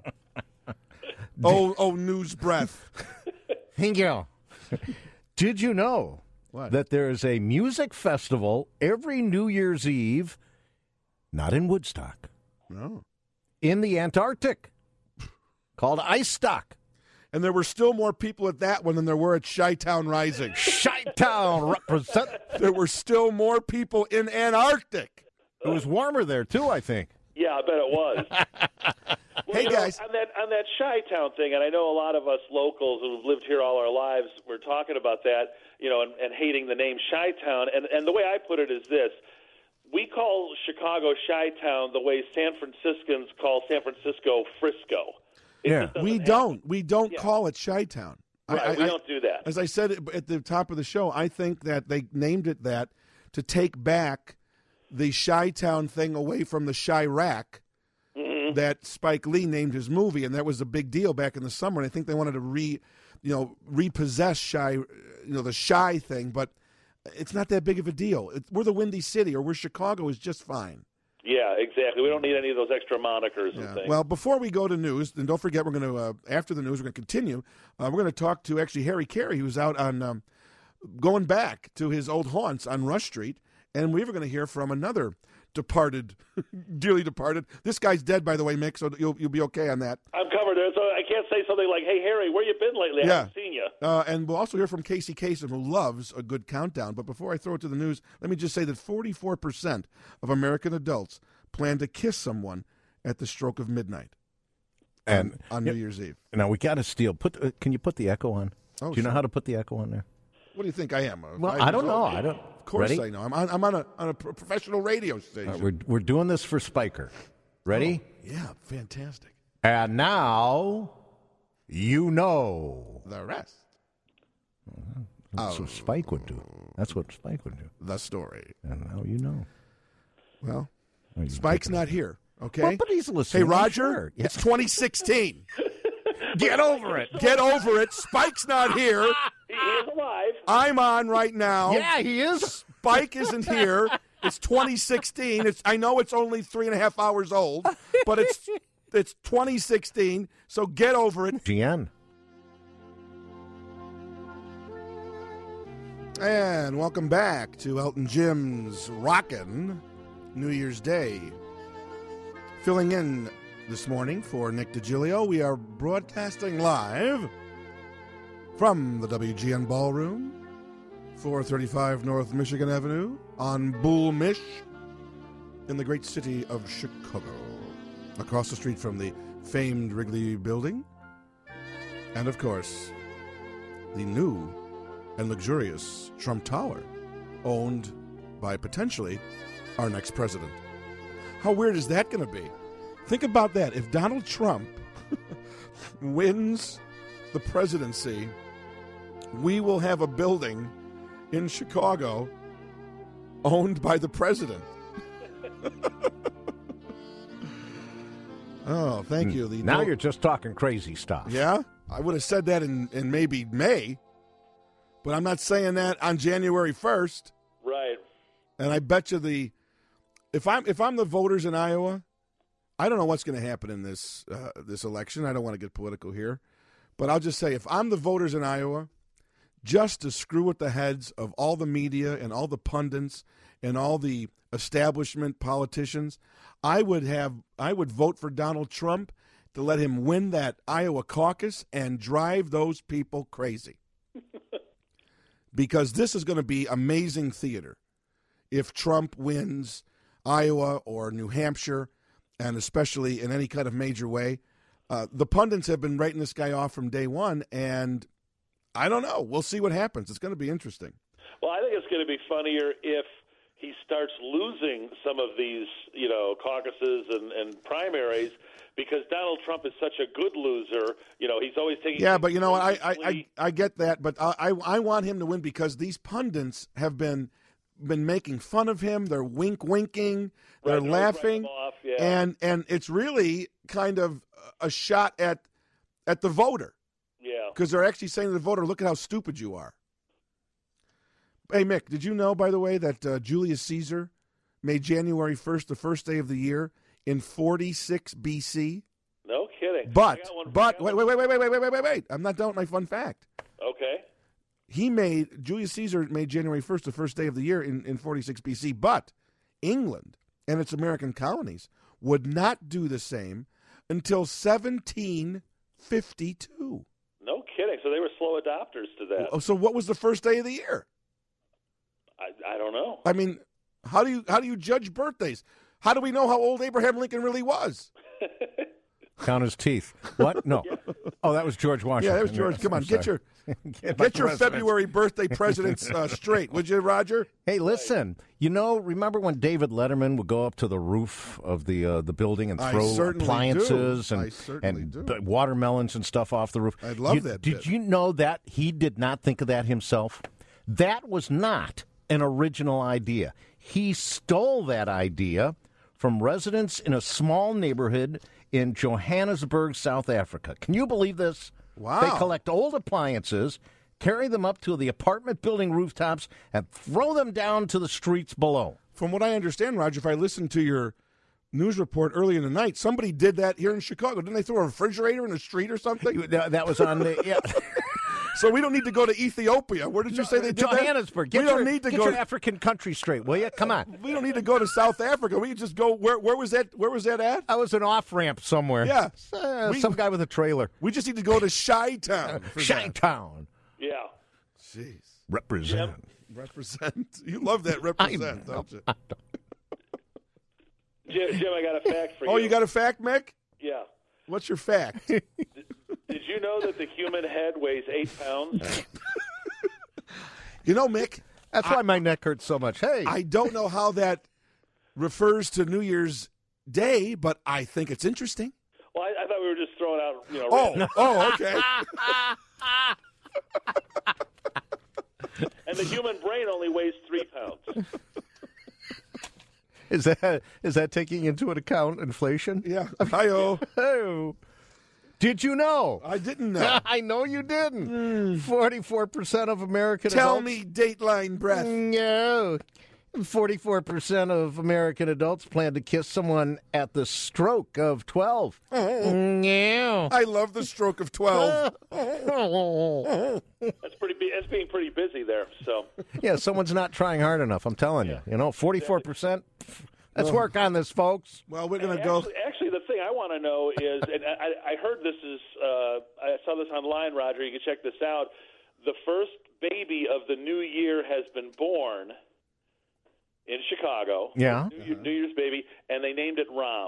oh, oh, news breath. Thank you. Did you know What? that there is a music festival every New Year's Eve, not in Woodstock, No. in the Antarctic, called Ice Stock? And there were still more people at that one than there were at Chi-Town Rising. Chi-Town represent. There were still more people in Antarctic. It was warmer there, too, I think. Yeah, I bet it was. Well, Hey, you know, guys. on that on that Chi-Town thing, and I know a lot of us locals who've lived here all our lives were talking about that, you know, and, and hating the name Chi-Town. And and the way I put it is this: we call Chicago Chi-Town the way San Franciscans call San Francisco Frisco. It Yeah. just doesn't We happen. don't. We don't Yeah. call it Chi-Town. I- Right, I- we I- don't do that. As I said at the top of the show, I think that they named it that to take back the Chi-Town thing away from the Chirac Mm-hmm. that Spike Lee named his movie, and that was a big deal back in the summer. And I think they wanted to re, you know, repossess Chi, you know, the Chi thing, but it's not that big of a deal. It, we're the Windy City, or we're Chicago is just fine. Yeah, exactly. We don't need any of those extra monikers and Yeah. things. Well, before we go to news, and don't forget, we're going to, uh, after the news, we're going to continue. Uh, we're going to talk to actually Harry Carey, who's out on, um, going back to his old haunts on Rush Street. And we're going to hear from another departed, dearly departed. This guy's dead, by the way, Mick, so you'll, you'll be okay on that. I'm covered there, so I can't say something like, hey, Harry, where you been lately? I Yeah. haven't seen you. Uh, and we'll also hear from Casey Kasem, who loves a good countdown. But before I throw it to the news, let me just say that forty-four percent of American adults plan to kiss someone at the stroke of midnight And on, on yeah, New Year's Eve. Now, we got to steal. Put. Uh, can you put the echo on? Oh, Do you know sure. how to put the echo on there? What do you think I am? a Well, five I years don't know. old? I don't. Of course Ready? I know. I'm on, I'm on a on a pro- professional radio station. All right, we're we're doing this for Spiker. Ready? Yeah, fantastic. And now, you know. The rest. That's Oh. what Spike would do. That's what Spike would do. The story. And now you know. Well, Oh, you Spike's take it. not here. Okay. Well, but he's listening. Hey, I'm Roger, sure. Yeah. it's twenty sixteen. Get over it. Get over it. Spike's not here. He is alive. I'm on right now. Yeah, he is. Spike isn't here. It's twenty sixteen. It's I know it's only three and a half hours old, but it's it's twenty sixteen. So get over it. G N. And welcome back to Elton Jim's Rockin' New Year's Day. Filling in this morning for Nick DiGilio, we are broadcasting live from the W G N Ballroom, four thirty-five North Michigan Avenue, on Bull Mich, in the great city of Chicago, across the street from the famed Wrigley Building, and of course, the new and luxurious Trump Tower, owned by potentially our next president. How weird is that going to be? Think about that. If Donald Trump wins the presidency, we will have a building in Chicago owned by the president. Oh, thank you. The now no- you're just talking crazy stuff. Yeah? I would have said that in, in maybe May, but I'm not saying that on January first. Right. And I bet you the if I'm if I'm the voters in Iowa, I don't know what's going to happen in this uh, this election. I don't want to get political here, but I'll just say if I'm the voters in Iowa, just to screw with the heads of all the media and all the pundits and all the establishment politicians, I would have I would vote for Donald Trump to let him win that Iowa caucus and drive those people crazy. Because this is going to be amazing theater if Trump wins Iowa or New Hampshire, and especially in any kind of major way. Uh, the pundits have been writing this guy off from day one, and I don't know. We'll see what happens. It's going to be interesting. Well, I think it's going to be funnier if he starts losing some of these, you know, caucuses and, and primaries, because Donald Trump is such a good loser. You know, he's always taking. Yeah, but you know what? I, I, I, I get that, but I, I I want him to win because these pundits have been been making fun of him. They're wink winking. They're Right, laughing, write them off, yeah. and and it's really kind of a shot at at the voter. Yeah. Because they're actually saying to the voter, "Look at how stupid you are." Hey, Mick, did you know, by the way, that uh, Julius Caesar made January first the first day of the year in forty-six B C? No kidding. But, I got one- but, I got wait, one- wait, wait, wait, wait, wait, wait, wait, wait. I'm not done with my fun fact. Okay. He made, Julius Caesar made January first the first day of the year in, in forty-six B C, but England and its American colonies would not do the same until seventeen fifty-two. No kidding. So they were slow adopters to that. Oh, So what was the first day of the year? I, I don't know. I mean, how do you how do you judge birthdays? How do we know how old Abraham Lincoln really was? Count his teeth. What? No. Oh, that was George Washington. Yeah, that was George. Come on, I'm get sorry. your Get my get your presidents. February birthday presidents uh, straight, would you, Roger? Hey, listen. You know, remember when David Letterman would go up to the roof of the uh, the building and I throw certainly appliances do. I and certainly and do. b- watermelons and stuff off the roof? I'd love You- that Did bit. you know that he did not think of that himself? That was not an original idea. He stole that idea from residents in a small neighborhood in Johannesburg, South Africa. Can you believe this? Wow. They collect old appliances, carry them up to the apartment building rooftops, and throw them down to the streets below. From what I understand, Roger, if I listened to your news report early in the night, somebody did that here in Chicago. Didn't they throw a refrigerator in the street or something? That, that was on the yeah. So we don't need to go to Ethiopia. Where did you say they did that? Johannesburg. Get we your, don't need to get go. your African country straight, will you? Come on. We don't need to go to South Africa. We can just go. Where? Where was that? Where was that at? I was an off ramp somewhere. Yeah, Uh, We- some guy with a trailer. We just need to go to Chi-Town. for that. Chi-Town. Yeah. Jeez. Represent. Represent. You love that represent, don't you? Jim, Jim, I got a fact for you. Oh, you got a fact, Mick? Yeah. What's your fact? Did you know that the human head weighs eight pounds? You know, Mick, That's why my neck hurts so much. Hey. I don't know how that refers to New Year's Day, but I think it's interesting. Well, I, I thought we were just throwing out, you know. Oh, random- oh, okay. And the human brain only weighs three pounds. Is that is that taking into account inflation? Yeah. Hi-oh. Oh. Did you know? I didn't know. I know you didn't. Forty-four percent of American Tell adults. me Dateline breath. No. Forty-four percent of American adults plan to kiss someone at the stroke of twelve. No. I love the stroke of twelve. That's pretty. bu- That's being pretty busy there. So. Yeah, someone's not trying hard enough. I'm telling you. You know, forty-four percent. Let's work on this, folks. Well, we're going to actually, go. actually, the thing I want to know is, and I, I heard this is, uh, I saw this online, Roger. You can check this out. The first baby of the new year has been born in Chicago. Yeah. New, Year- New Year's baby, and they named it Rom.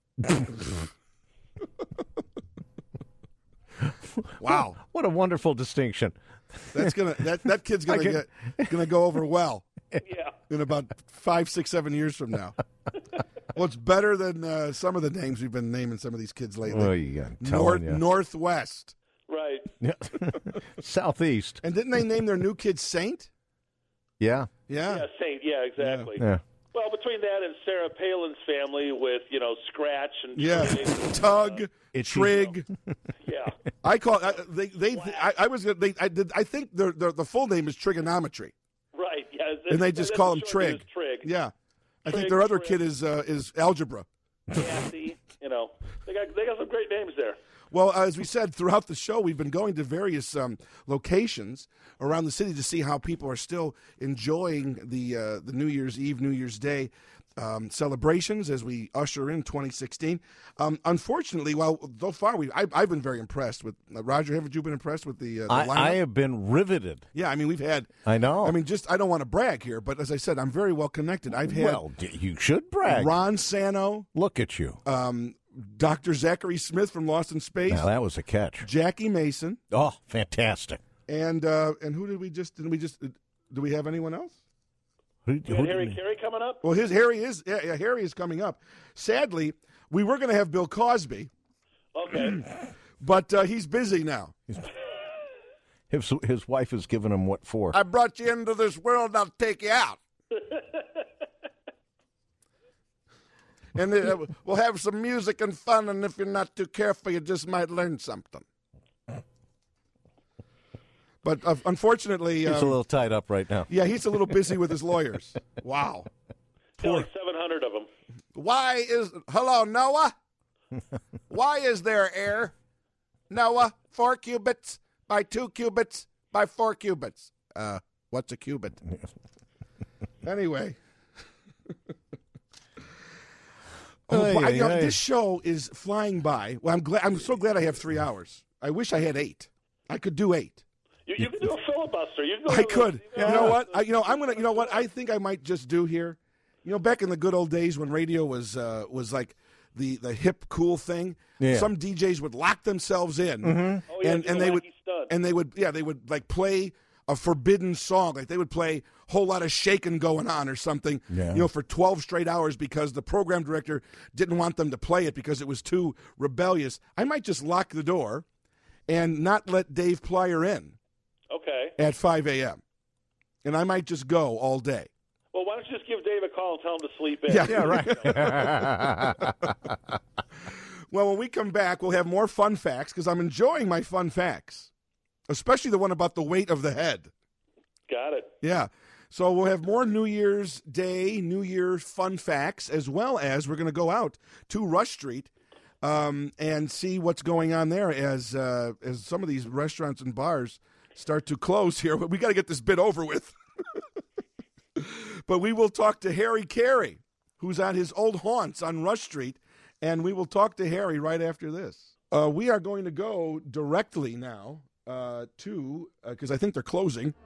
Wow. What a wonderful distinction. That's gonna that, that kid's gonna I can- get gonna go over well Yeah. in about five, six, seven years from now. Well, it's better than uh, some of the names we've been naming some of these kids lately. Oh, yeah, I'm telling North, ya. Northwest. Right. Southeast. And didn't they name their new kid Saint? Yeah. Yeah. Yeah, Saint. Yeah, exactly. Yeah. Well, between that and Sarah Palin's family with, you know, Scratch and Yeah, Trig, Tug, Itchy. Trig. yeah. I call I, they they I, I was gonna- they I did I think their, their the full name is Trigonometry, Right. Yeah. and they just that's call the him short name Trig. is Trig. Yeah, I think Trig, their other Trig. kid is uh, is Algebra. Cassie. You know, they got they got some great names there. Well, as we said throughout the show, we've been going to various um, locations around the city to see how people are still enjoying the uh, the New Year's Eve, New Year's Day um, celebrations as we usher in twenty sixteen. Um, unfortunately, well, so far we I, I've been very impressed with uh, Roger. Haven't you been impressed with the, uh, the I, lineup? I have been riveted. Yeah, I mean we've had. I know. I mean, just I don't want to brag here, but as I said, I'm very well connected. I've had Well, d- you should brag. Ron Sano, Look at you. um, Doctor Zachary Smith from Lost in Space, Now, that was a catch. Jackie Mason. Oh, fantastic. And uh, and who did we just? Did we just? Do we have anyone else? Who, We got who Harry did- Carey coming up. Well, his Harry is yeah, yeah, Harry is coming up. Sadly, we were going to have Bill Cosby, Okay. but uh, he's busy now. his, his wife has given him what for? I brought you into this world. I'll take you out. And uh, we'll have some music and fun. And if you're not too careful, you just might learn something. But uh, unfortunately, He's um, a little tied up right now. yeah, he's a little busy with his lawyers. Wow. Got like seven hundred of them. Why is hello Noah? Why is there air? Noah, four cubits by two cubits by four cubits. Uh, what's a cubit? Anyway. Oh, Ay, but I- ay, you know, ay. this show is flying by. Well, I'm glad. I'm so glad I have three hours. I wish I had eight. I could do eight. You, you can do a filibuster. You can go I to could. the- You know what? I, you know, I'm gonna. You know what? I think I might just do here. You know, back in the good old days when radio was uh, was like the the hip cool thing. Yeah. Some D Js would lock themselves in, Mhm. Oh, yeah, and do and the they would wacky stud. and they would yeah they would like play a forbidden song. Like they would play whole lot of shaking going on or something. Yeah. You know, for twelve straight hours because the program director didn't want them to play it because it was too rebellious. I might just lock the door and not let Dave Plyer in Okay. at five a.m. and I might just go all day. Well, why don't you just give Dave a call and tell him to sleep in? Yeah, yeah, right. Well, when we come back, we'll have more fun facts because I'm enjoying my fun facts, especially the one about the weight of the head. Got it. Yeah. So we'll have more New Year's Day, New Year's fun facts, as well as we're going to go out to Rush Street um, and see what's going on there as uh, as some of these restaurants and bars start to close here. We got to get this bit over with. But we will talk to Harry Carey, who's on his old haunts on Rush Street, and we will talk to Harry right after this. Uh, we are going to go directly now uh, to, because I think they're closing.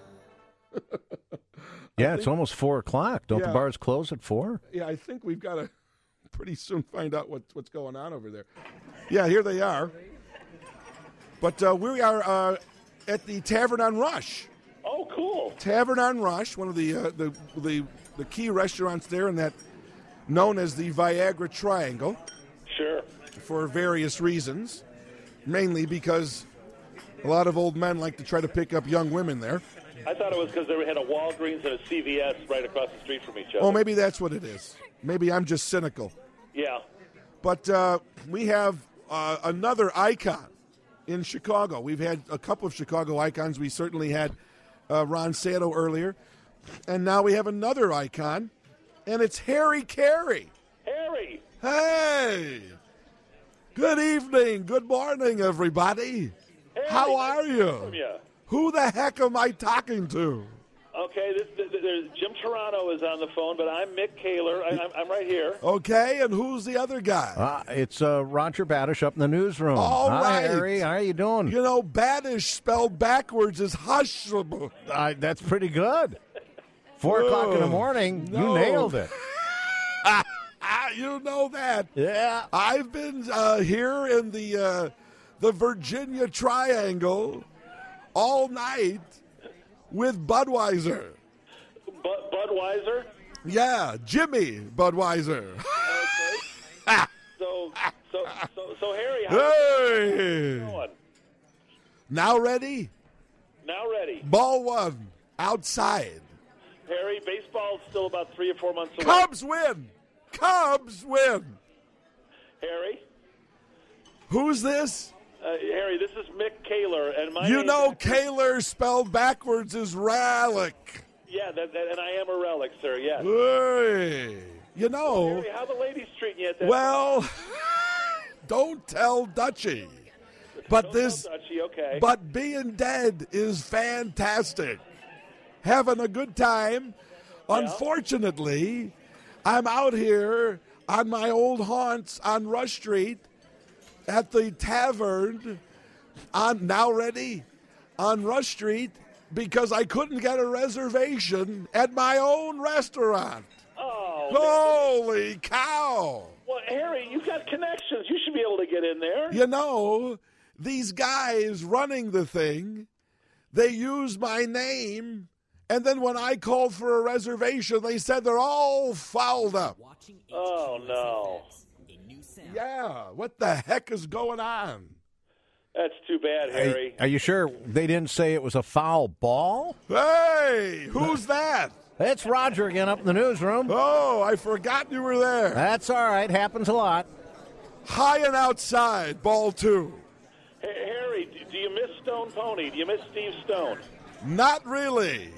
Yeah, it's almost four o'clock. Don't Yeah. the bars close at four? Yeah, I think we've got to pretty soon find out what, what's going on over there. Yeah, here they are. But uh, we are uh, at the Tavern on Rush. Oh, cool. Tavern on Rush, one of the, uh, the the the key restaurants there, in that known as the Viagra Triangle. Sure. For various reasons, mainly because a lot of old men like to try to pick up young women there. I thought it was because they had a Walgreens and a C V S right across the street from each other. Oh, maybe that's what it is. Maybe I'm just cynical. Yeah. But uh, we have uh, another icon in Chicago. We've had a couple of Chicago icons. We certainly had uh, Ron Santo earlier. And now we have another icon, and it's Harry Carey. Harry! Hey! Good evening. Good morning, everybody. Harry, How nice are to hear you? from you? Who the heck am I talking to? Okay, this, this, there's, Jim Toronto is on the phone, but I'm Mick Kaler. I, I'm, I'm right here. Okay, and who's the other guy? Uh, it's uh, Roger Badish up in the newsroom. All Hi, right. Harry. How are you doing? You know, Badish spelled backwards is hushable. Uh, that's pretty good. Four o'clock in the morning, no. you nailed it. You know that. Yeah. I've been uh, here in the uh, the Virginia Triangle all night with Budweiser. Bud, Budweiser? Yeah, Jimmy Budweiser. So, so, so, so Harry, how's Hey! it going? Now ready? Now ready. Ball one. Outside. Harry, baseball's still about three or four months away. Cubs win. Cubs win. Harry? Who's this? Uh, Harry, this is Mick Kaler, and my You name know, is- Kaler spelled backwards is relic. Yeah, that, that, and I am a relic, sir, yes. Hey. You know, Harry, how the ladies treating you at that well, don't tell Dutchie. But Don't this, tell Dutchie, okay. but being dead is fantastic. Having a good time. Unfortunately, I'm out here on my old haunts on Rush Street at the tavern on Now Ready on Rush Street because I couldn't get a reservation at my own restaurant. Oh, holy cow! Well, Harry, you've got connections. You should be able to get in there. You know, these guys running the thing, they use my name, and then when I called for a reservation, they said they're all fouled up. Oh, no. Yeah, what the heck is going on? That's too bad, Harry. Are you sure they didn't say it was a foul ball? Hey, who's that? It's Roger again up in the newsroom. Oh, I forgot you were there. That's all right. Happens a lot. High and outside, ball two. Hey, Harry, do do you miss Stone Pony? Do you miss Steve Stone? Not really.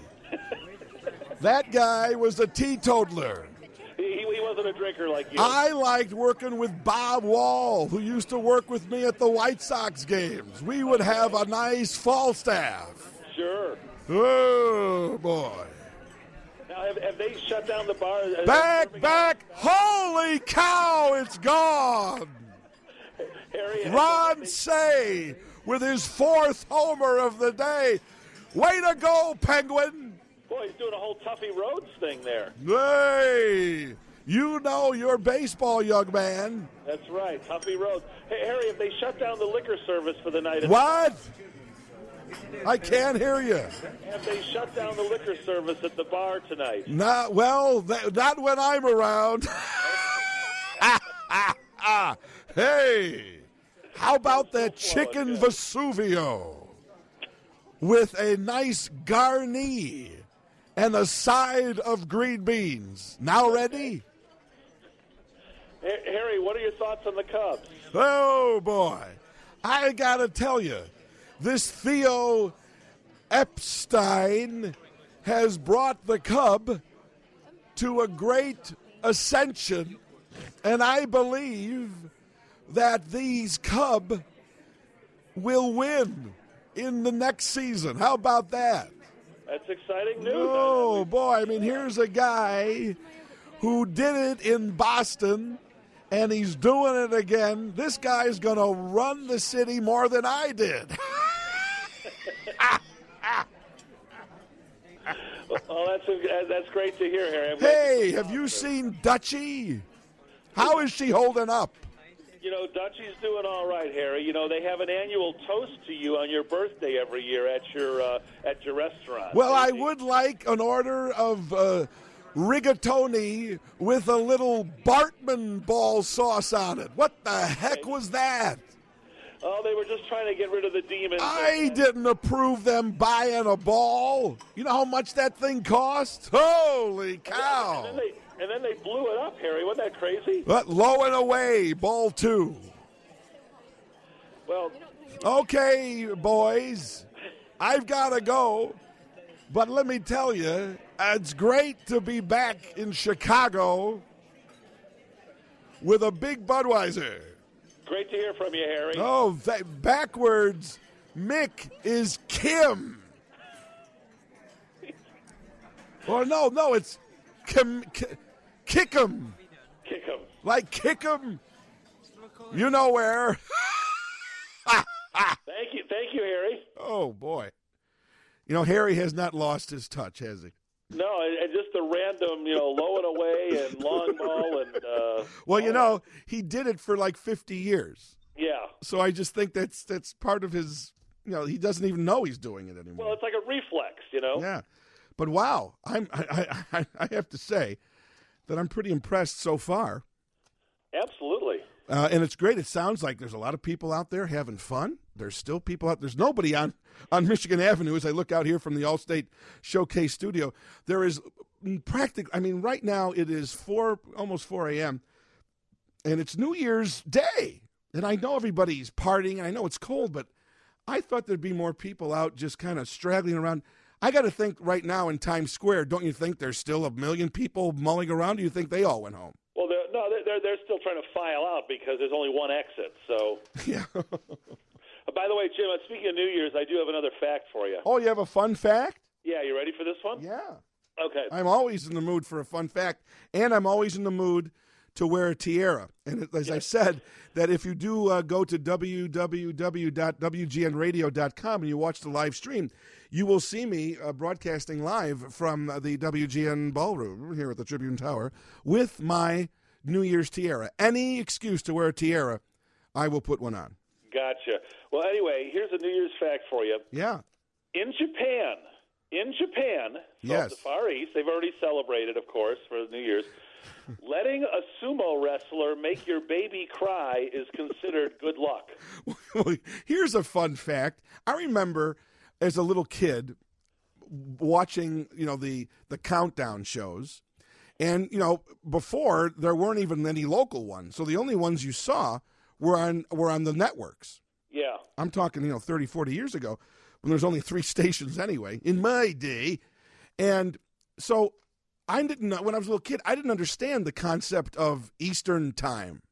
That guy was a teetotaler. He, he wasn't a drinker like you. I liked working with Bob Wall, who used to work with me at the White Sox games. We would have a nice fall staff. Sure. Oh, boy. Now, have, have they shut down the bar? Back, back. Holy cow, it's gone. Harry, Ron Say with his fourth homer of the day. Way to go, Penguin. Boy, he's doing a whole Tuffy Rhodes thing there. Hey, you know your baseball, young man. That's right, Tuffy Rhodes. Hey, Harry, have they shut down the liquor service for the night? What? I can't hear you. Have they shut down the liquor service at the bar tonight? Not well. Th- not when I'm around. Hey, how about that chicken Vesuvio with a nice garni and a side of green beans? Now ready? Hey, Harry, what are your thoughts on the Cubs? Oh boy, I gotta tell you, this Theo Epstein has brought the Cub to a great ascension, and I believe that these Cub will win in the next season. How about that? That's exciting news. Oh, boy. I mean, here's a guy who did it in Boston, and he's doing it again. This guy's going to run the city more than I did. Oh, that's a, that's great to hear, Harry. I'm glad Hey, you- have you seen Dutchie? How is she holding up? You know, Dutchie's doing all right, Harry. You know, they have an annual toast to you on your birthday every year at your uh, at your restaurant. Well, I would like an order of uh, rigatoni with a little Bartman ball sauce on it. What the heck was that? Oh, they were just trying to get rid of the demons. I didn't approve them buying a ball. You know how much that thing cost? Holy cow. And then they and then they blew it up, Harry. Wasn't that crazy? But low and away, ball two. Well, Okay, boys, I've got to go. But let me tell you, it's great to be back in Chicago with a big Budweiser. great to hear from you, Harry. Oh, th- backwards, Mick is Kim. Or no, no, it's Kim, K- kick 'em. Kick 'em. Like kick 'em. You know where. Thank you, thank you, Harry. Oh, boy. You know, Harry has not lost his touch, has he? No, and, and just the random, you know, low and away and long ball and. Uh, Well, you know, he did it for like fifty years. yeah. So I just think that's that's part of his, you know, he doesn't even know he's doing it anymore. Well, it's like a reflex, you know. Yeah. But wow, I'm I, I, I have to say that I'm pretty impressed so far. Absolutely. Uh, and it's great. It sounds like there's a lot of people out there having fun. There's still people out. There's nobody on, on Michigan Avenue as I look out here from the Allstate Showcase studio. There is practically, I mean, right now it is four, almost four a.m., and it's New Year's Day. And I know everybody's partying, and I know it's cold, but I thought there'd be more people out just kind of straggling around. I got to think right now in Times Square, don't you think there's still a million people mulling around? Do you think they all went home? Well, they're, no, they're they're still trying to file out because there's only one exit. So, yeah. By the way, Jim, speaking of New Year's, I do have another fact for you. Oh, you have a fun fact? Yeah, you ready for this one? Yeah. Okay. I'm always in the mood for a fun fact, and I'm always in the mood to wear a tiara. And as yes. I said, that if you do uh, go to w w w dot w g n radio dot com and you watch the live stream, you will see me uh, broadcasting live from uh, the W G N Ballroom here at the Tribune Tower with my New Year's tiara. Any excuse to wear a tiara, I will put one on. Gotcha. Well, anyway, here's a New Year's fact for you. Yeah. In Japan, in Japan, so yes. the Far East, they've already celebrated, of course, for New Year's. Letting a sumo wrestler make your baby cry is considered good luck. Here's a fun fact. I remember as a little kid watching, you know, the the countdown shows. And, you know, before there weren't even any local ones. So the only ones you saw were on were on the networks. Yeah. I'm talking, you know, thirty, forty years ago when there's only three stations anyway, in my day. And so I didn't know, when I was a little kid, I didn't understand the concept of Eastern time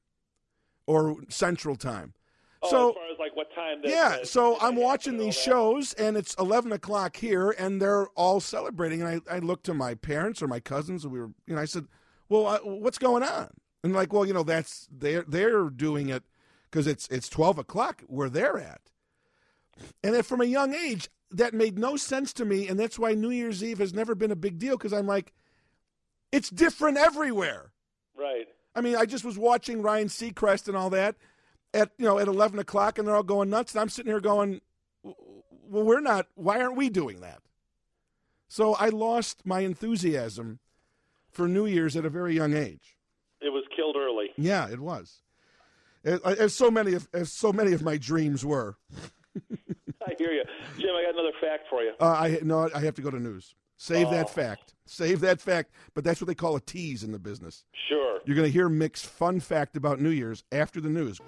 or Central time. Oh, so, as far as like what time? That, yeah, uh, so that I'm watching these that. shows, and it's eleven o'clock here, and they're all celebrating. And I, I looked to my parents or my cousins, and we were, you know, I said, "Well, uh, what's going on?" And like, well, you know, that's they're they're doing it because it's it's twelve o'clock where they're at. And then from a young age, that made no sense to me, and that's why New Year's Eve has never been a big deal because I'm like, it's different everywhere. Right. I mean, I just was watching Ryan Seacrest and all that at you know at eleven o'clock, and they're all going nuts, and I'm sitting here going, well, we're not. Why aren't we doing that? So I lost my enthusiasm for New Year's at a very young age. It was killed early. Yeah, it was. As, as so many of as so many of my dreams were. I hear you, Jim. I got another fact for you. Uh, I no, I have to go to news. Save oh. that fact. Save that fact. But that's what they call a tease in the business. Sure. You're going to hear Mick's fun fact about New Year's after the news.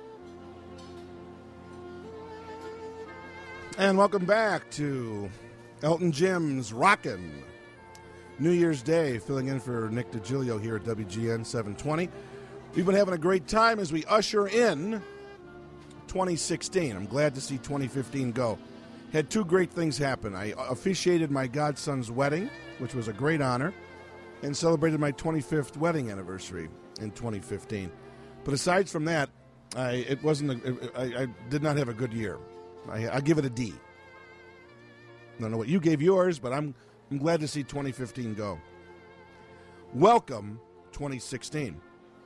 And welcome back to Elton Jim's Rockin' New Year's Day, filling in for Nick DiGilio here at W G N seven twenty. We've been having a great time as we usher in twenty sixteen. I'm glad to see twenty fifteen go. Had two great things happen. I officiated my godson's wedding, which was a great honor, and celebrated my twenty-fifth wedding anniversary in twenty fifteen. But aside from that, I it wasn't. A, I, I did not have a good year. I, I give it a D. I don't know what you gave yours, but I'm I'm glad to see twenty fifteen go. Welcome twenty sixteen.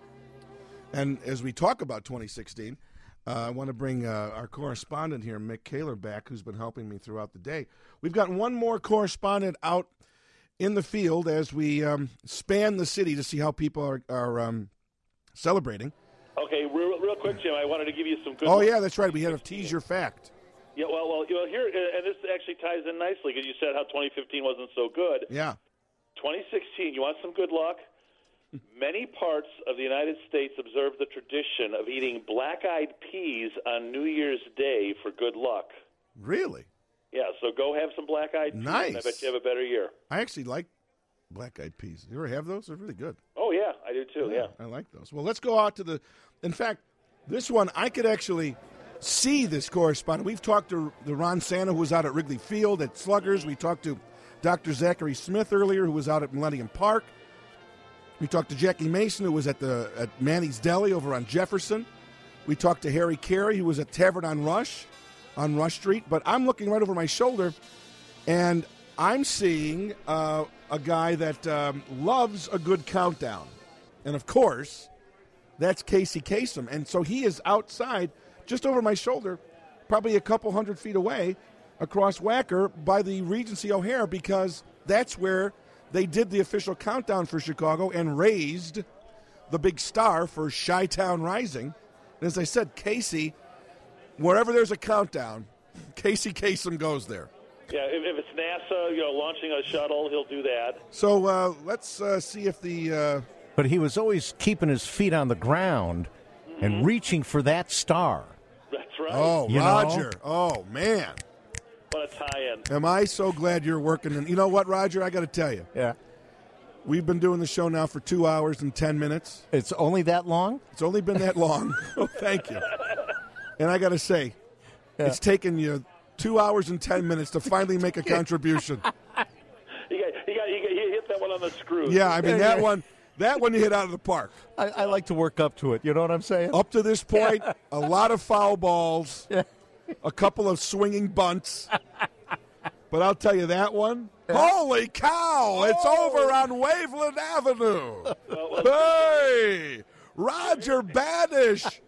And as we talk about twenty sixteen, uh, I want to bring uh, our correspondent here, Mick Kaler, back, who's been helping me throughout the day. We've got one more correspondent out in the field as we um, span the city to see how people are, are um, celebrating. Okay, real, real quick, Jim, I wanted to give you some good Oh, news. yeah, that's right. We had a tease your fact. Yeah, well, well, you know, here, and this actually ties in nicely because you said how twenty fifteen wasn't so good. Yeah. twenty sixteen, you want some good luck? Many parts of the United States observe the tradition of eating black-eyed peas on New Year's Day for good luck. Really? Yeah, so go have some black-eyed peas, Nice. and I bet you have a better year. I actually like black-eyed peas. You ever have those? They're really good. Oh, yeah, I do too, yeah. I like those. Well, let's go out to the... In fact, this one, I could actually see this correspondent. We've talked to the Ron Santa, who was out at Wrigley Field at Sluggers. We talked to Doctor Zachary Smith earlier, who was out at Millennium Park. We talked to Jackie Mason, who was at the at Manny's Deli over on Jefferson. We talked to Harry Carey, who was at Tavern on Rush, on Rush Street. But I'm looking right over my shoulder, and I'm seeing uh, a guy that um, loves a good countdown. And, of course, that's Casey Kasem. And so he is outside, just over my shoulder, probably a couple hundred feet away, across Wacker by the Regency O'Hare, because that's where they did the official countdown for Chicago and raised the big star for Chi-Town Rising. And as I said, Casey, wherever there's a countdown, Casey Kasem goes there. Yeah, if, if it's NASA, you know, launching a shuttle, he'll do that. So uh, let's uh, see if the. Uh, but he was always keeping his feet on the ground mm-hmm. and reaching for that star. That's right. Oh, you Roger. Know? Oh, man. What a tie-in. Am I so glad you're working? And you know what, Roger? I got to tell you. Yeah. We've been doing the show now for two hours and ten minutes. It's only that long? It's only been that long. Oh, thank you. And I got to say, yeah. it's taken you two hours and ten minutes to finally make a contribution. You got, you got, you got, you hit that one on the screw. Yeah, I mean, that one, that one you hit out of the park. I, I like to work up to it. You know what I'm saying? Up to this point, a lot of foul balls, yeah. a couple of swinging bunts. But I'll tell you that one. Holy cow! It's oh. over on Waveland Avenue. Hey, Roger Badish.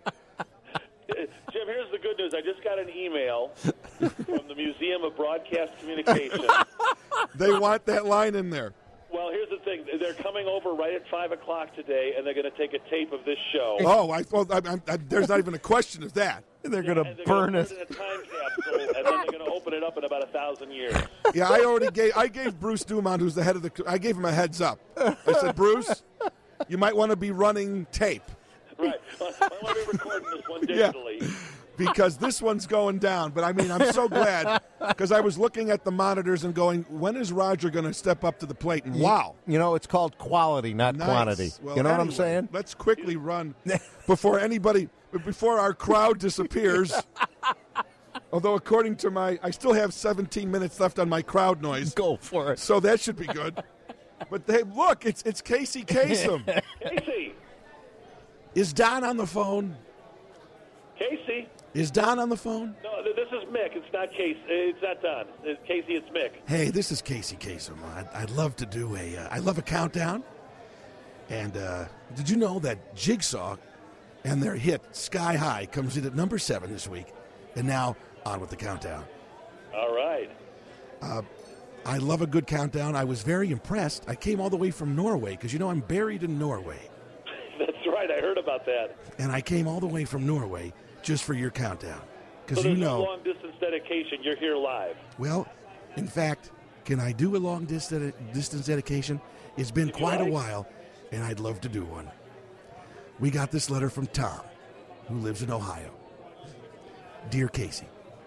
Jim, here's the good news. I just got an email from the Museum of Broadcast Communication. They want that line in there. Well, here's the thing. They're coming over right at five o'clock today, and they're going to take a tape of this show. Oh, I thought I, I, I, there's not even a question of that. They're yeah, going to burn it. Put it in a time capsule, and then they're going to open it up in about a thousand years. Yeah, I already gave I gave Bruce Dumont, who's the head of the. I gave him a heads up. I said, Bruce, you might want to be running tape. Right. Well, I want to be recording this one digitally. Yeah. Because this one's going down. But, I mean, I'm so glad because I was looking at the monitors and going, when is Roger going to step up to the plate? And wow. You know, it's called quality, not nice. quantity. Well, you know anyway, what I'm saying? Let's quickly run before anybody, before our crowd disappears. Although, according to my, I still have seventeen minutes left on my crowd noise. Go for it. So that should be good. But, they, look, it's it's Casey Kasem. Casey. Is Don on the phone? Casey. Is Don on the phone? No, this is Mick. It's not Casey. It's not Don. It's Casey, it's Mick. Hey, this is Casey Kasem. I'd, I'd love to do a. Uh, I love a countdown. And uh, did you know that Jigsaw and their hit Sky High comes in at number seven this week? And now on with the countdown. All right. Uh, I love a good countdown. I was very impressed. I came all the way from Norway because you know I'm buried in Norway. That's right. I heard about that. And I came all the way from Norway just for your countdown. Because so you there's know. no long distance dedication. You're here live. Well, in fact, can I do a long distance distance dedication? It's been If quite like. a while, and I'd love to do one. We got this letter from Tom, who lives in Ohio. Dear Casey,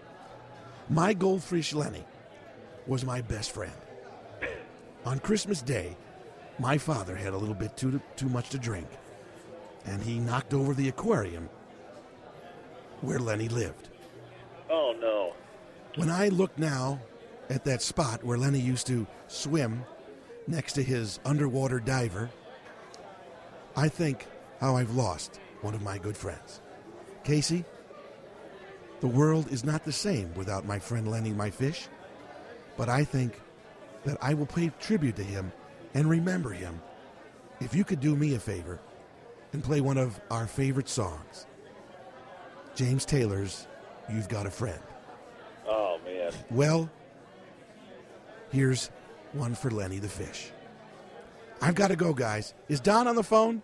my goldfish Lenny was my best friend. On Christmas Day, my father had a little bit too too much to drink, and he knocked over the aquarium where Lenny lived. Oh, no. When I look now at that spot where Lenny used to swim next to his underwater diver, I think how I've lost one of my good friends. Casey, the world is not the same without my friend Lenny, my fish, but I think that I will pay tribute to him and remember him if you could do me a favor and play one of our favorite songs. James Taylor's You've Got a Friend. Oh, man. Well, here's one for Lenny the fish. I've got to go, guys. Is Don on the phone?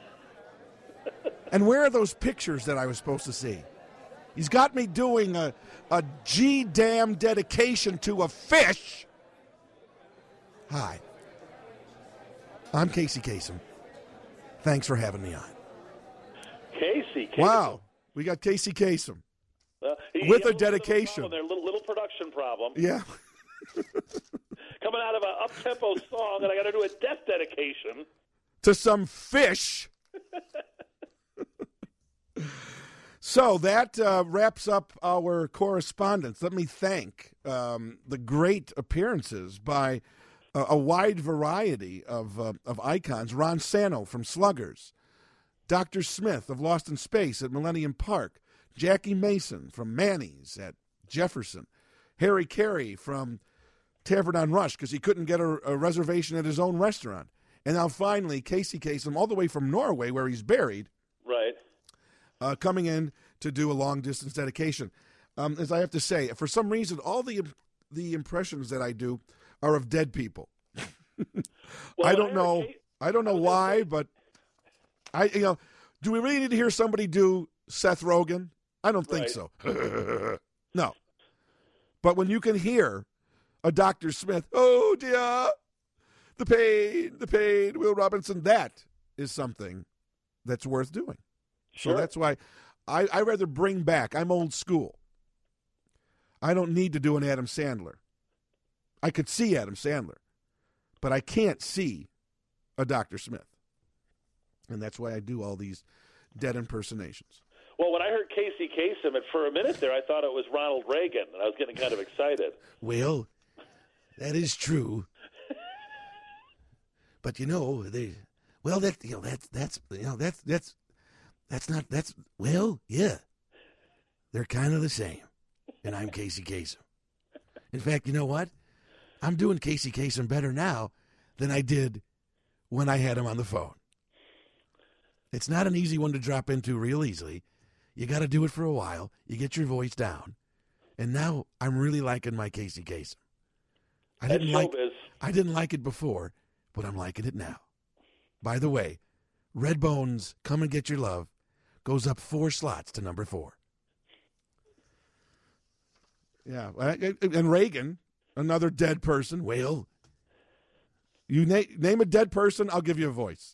And where are those pictures that I was supposed to see? He's got me doing a, a G-damn dedication to a fish. Hi. I'm Casey Kasem. Thanks for having me on. Casey. Kasem. Wow. We got Casey Kasem. Uh, he, with he a dedication. There, little, little production problem. Yeah. Coming out of an up-tempo song, and I got to do a death dedication. To some fish. So that uh, wraps up our correspondence. Let me thank um, the great appearances by uh, a wide variety of uh, of icons. Ron Sano from Sluggers, Doctor Smith of Lost in Space at Millennium Park, Jackie Mason from Manny's at Jefferson, Harry Carey from Tavern on Rush because he couldn't get a, a reservation at his own restaurant, and now finally Casey Kasem all the way from Norway where he's buried. Right. Uh, coming in to do a long-distance dedication. Um, as I have to say, for some reason, all the the impressions that I do are of dead people. Well, I don't I know. Kate, I don't know I why, say, but I, you know, do we really need to hear somebody do Seth Rogen? I don't think Right. so. No. But when you can hear a Doctor Smith, oh dear, the pain, the pain, Will Robinson, that is something that's worth doing. Sure. So that's why I, I rather bring back, I'm old school. I don't need to do an Adam Sandler. I could see Adam Sandler, but I can't see a Doctor Smith. And that's why I do all these dead impersonations. Well, when I heard Casey Kasem, and for a minute there, I thought it was Ronald Reagan, and I was getting kind of excited. Well, that is true. But you know, they well that you know that's that's you know that's that's that's not that's well, yeah. They're kind of the same. And I'm Casey Kasem. In fact, you know what? I'm doing Casey Kasem better now than I did when I had him on the phone. It's not an easy one to drop into real easily. You got to do it for a while. You get your voice down. And now I'm really liking my Casey Kasem. I didn't like showbiz. I didn't like it before, but I'm liking it now. By the way, Redbone's Come and Get Your Love goes up four slots to number four. Yeah, and Reagan, another dead person. Well, you na- name a dead person, I'll give you a voice.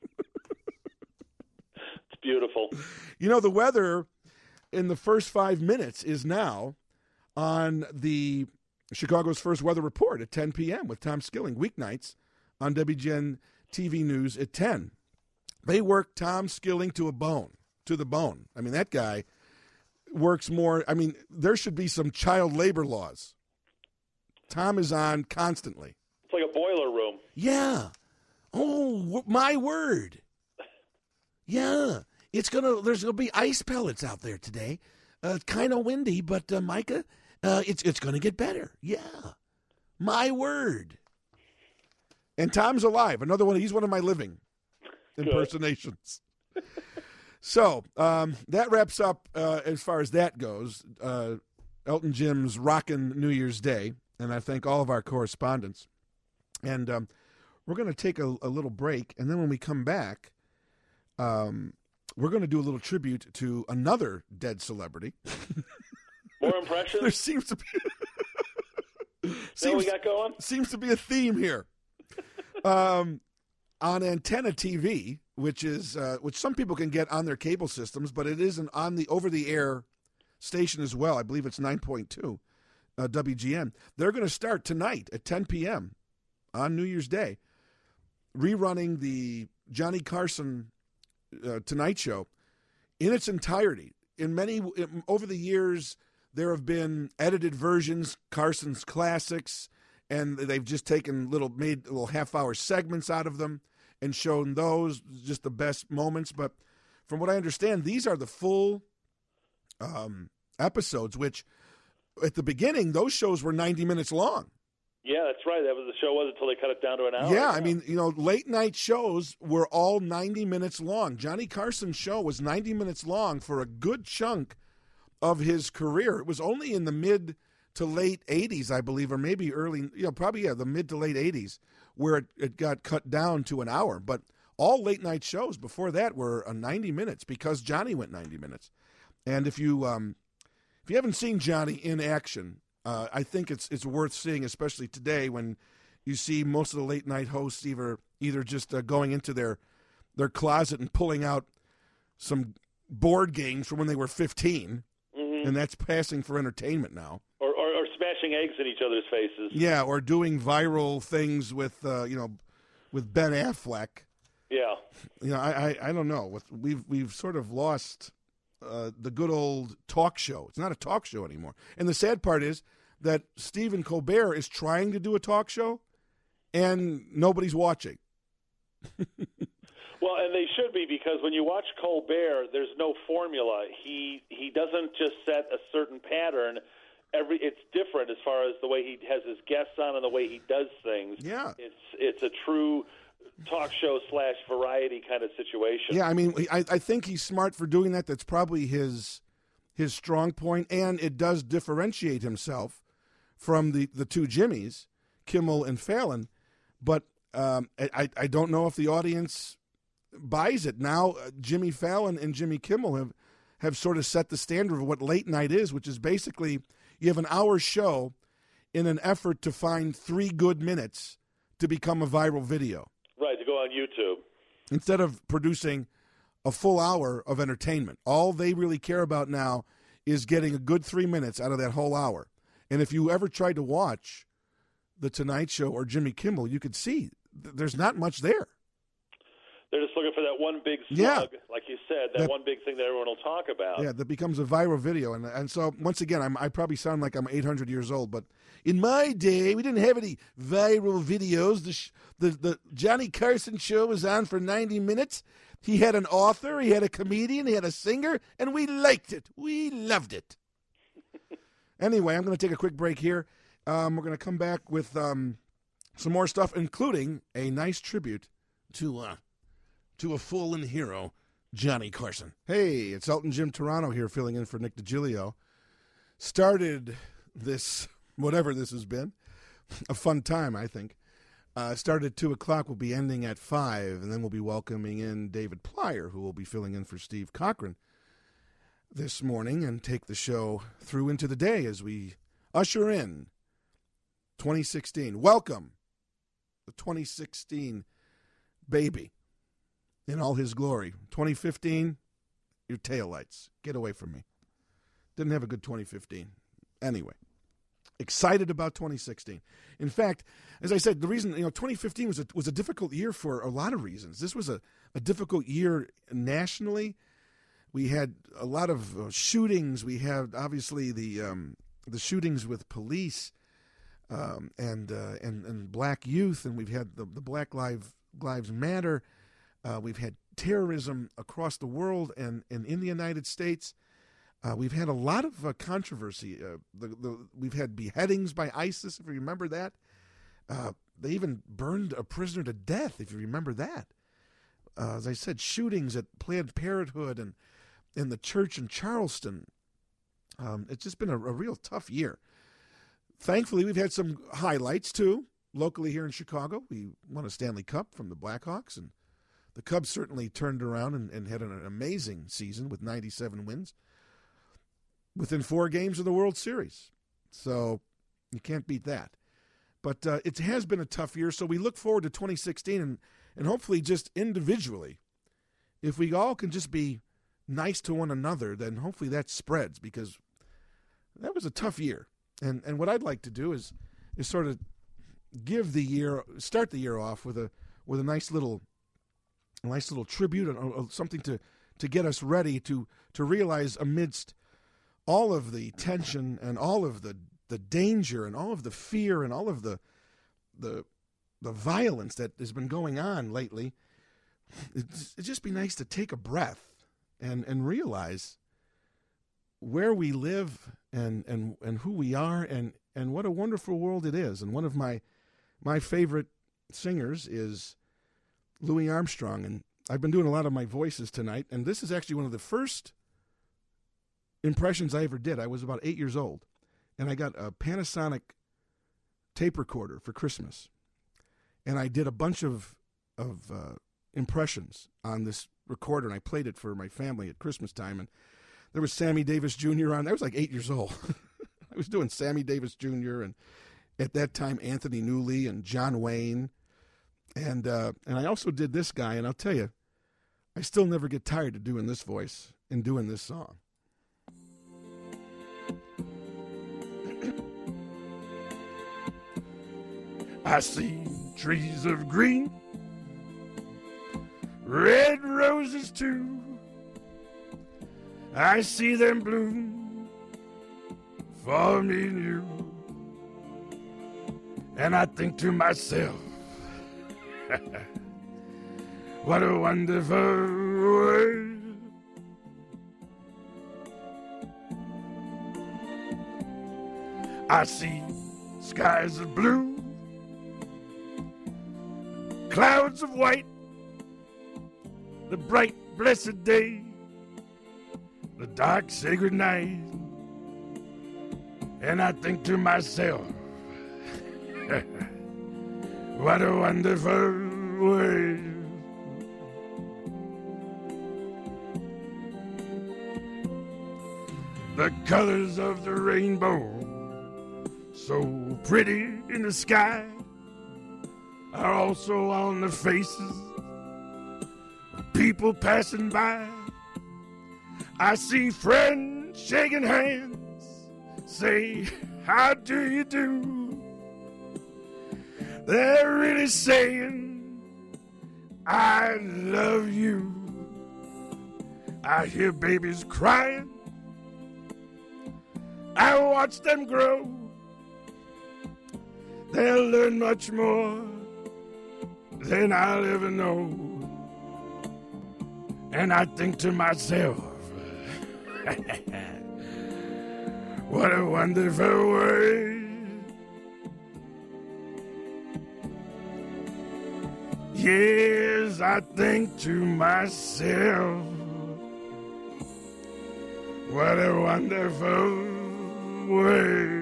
It's beautiful. You know, the weather in the first five minutes is now on the Chicago's First Weather Report at ten p.m. with Tom Skilling, weeknights on W G N T V News at ten. They work Tom Skilling to a bone, to the bone. I mean, that guy works more. I mean, there should be some child labor laws. Tom is on constantly. It's like a boiler room. Yeah. Oh, w- my word. Yeah. It's gonna. There's gonna be ice pellets out there today. Uh, kind of windy, but uh, Micah, uh, it's it's gonna get better. Yeah. My word. And Tom's alive. Another one. He's one of my living impersonations. So um, that wraps up uh, as far as that goes. Uh, Elton Jim's Rockin' New Year's Day, and I thank all of our correspondents. And um, we're going to take a, a little break, and then when we come back, um, we're going to do a little tribute to another dead celebrity. More impressions? There seems to be See what we got going? Seems to be a theme here. um, on Antenna T V, which is uh, which some people can get on their cable systems, but it is an on the over the air station as well. I believe it's nine point two uh, W G N. They're going to start tonight at ten p.m. on New Year's Day, rerunning the Johnny Carson uh, Tonight Show in its entirety. In many in, over the years, there have been edited versions, Carson's classics, and they've just taken little made little half hour segments out of them and shown those, just the best moments. But from what I understand, these are the full um, episodes, which at the beginning, those shows were ninety minutes long. Yeah, that's right. That was the show was until they cut it down to an hour. Yeah, I mean, you know, late night shows were all ninety minutes long. Johnny Carson's show was ninety minutes long for a good chunk of his career. It was only in the mid to late eighties, I believe, or maybe early, you know, probably, yeah, the mid to late eighties, where it, it got cut down to an hour. But all late night shows before that were uh, ninety minutes because Johnny went ninety minutes. And if you um, if you haven't seen Johnny in action, uh, I think it's it's worth seeing, especially today when you see most of the late night hosts either either just uh, going into their their closet and pulling out some board games from when they were fifteen, mm-hmm. and that's passing for entertainment now. Or, or, or smashing eggs in each other's faces. Yeah, or doing viral things with uh, you know, with Ben Affleck. Yeah. You know, I I, I don't know. We've we've sort of lost uh, the good old talk show. It's not a talk show anymore. And the sad part is that Stephen Colbert is trying to do a talk show, and nobody's watching. Well, and they should be, because when you watch Colbert, there's no formula. He he doesn't just set a certain pattern. Every it's different as far as the way he has his guests on and the way he does things. Yeah, it's it's a true talk show slash variety kind of situation. Yeah, I mean, I I think he's smart for doing that. That's probably his his strong point, and it does differentiate himself from the the two Jimmys, Kimmel and Fallon. But um, I I don't know if the audience buys it. Now uh, Jimmy Fallon and Jimmy Kimmel have, have sort of set the standard of what late night is, which is basically you have an hour show in an effort to find three good minutes to become a viral video. Right, to go on YouTube. Instead of producing a full hour of entertainment. All they really care about now is getting a good three minutes out of that whole hour. And if you ever tried to watch The Tonight Show or Jimmy Kimmel, you could see th- there's not much there. They're just looking for that one big slug, Yeah. like you said, that, That- one big thing that everyone will talk about. Yeah, that becomes a viral video. And and so, once again, I'm, I probably sound like I'm eight hundred years old, but in my day, we didn't have any viral videos. The, sh- the, the Johnny Carson show was on for ninety minutes. He had an author, he had a comedian, he had a singer, and we liked it. We loved it. Anyway, I'm going to take a quick break here. Um, we're going to come back with um, some more stuff, including a nice tribute to uh, to a fallen hero, Johnny Carson. Hey, it's Elton Jim Toronto here, filling in for Nick DiGilio. Started this, whatever this has been, a fun time, I think. Uh, started at two o'clock, we'll be ending at five, and then we'll be welcoming in David Plyer, who will be filling in for Steve Cochran this morning and take the show through into the day as we usher in twenty sixteen. Welcome, the twenty sixteen baby in all his glory. twenty fifteen, your taillights. Get away from me. Didn't have a good twenty fifteen. Anyway, excited about twenty sixteen. In fact, as I said, the reason, you know, twenty fifteen was a, was a difficult year for a lot of reasons. This was a, a difficult year nationally. We had a lot of uh, shootings. We had, obviously, the um, the shootings with police um, and, uh, and and black youth, and we've had the, the Black Lives, Lives Matter. Uh, we've had terrorism across the world and, and in the United States. Uh, we've had a lot of uh, controversy. Uh, the, the, we've had beheadings by ISIS, if you remember that. Uh, they even burned a prisoner to death, if you remember that. Uh, as I said, shootings at Planned Parenthood and in the church in Charleston. Um, it's just been a, a real tough year. Thankfully, we've had some highlights, too. Locally here in Chicago, we won a Stanley Cup from the Blackhawks, and the Cubs certainly turned around and, and had an amazing season with ninety-seven wins within four games of the World Series. So you can't beat that. But uh, it has been a tough year, so we look forward to twenty sixteen, and, and hopefully just individually, if we all can just be nice to one another, then hopefully that spreads, because that was a tough year. And and what I'd like to do is is sort of give the year, start the year off with a with a nice little a nice little tribute, or something to, to get us ready to to realize amidst all of the tension and all of the, the danger and all of the fear and all of the the the violence that has been going on lately, it'd, it'd just be nice to take a breath and, and realize where we live and, and, and who we are and, and what a wonderful world it is. And one of my my favorite singers is Louis Armstrong, and I've been doing a lot of my voices tonight, and this is actually one of the first impressions I ever did. I was about eight years old, and I got a Panasonic tape recorder for Christmas, and I did a bunch of of uh, impressions on this recorder, and I played it for my family at Christmas time, and there was Sammy Davis Junior on. I was like eight years old. I was doing Sammy Davis Junior and at that time Anthony Newley and John Wayne, and uh, and I also did this guy, and I'll tell you, I still never get tired of doing this voice and doing this song. I see trees of green, red roses too. I see them bloom for me and you. And I think to myself, what a wonderful world. I see skies of blue, clouds of white, the bright, blessed day, the dark, sacred night. And I think to myself, what a wonderful world. the colors of the rainbow, so pretty in the sky, are also on the faces of people passing by. I see friends shaking hands, say, how do you do? They're really saying, I love you. I hear babies crying, I watch them grow. They'll learn much more than I'll ever know. And I think to myself, what a wonderful world. Yes, I think to myself, what a wonderful world.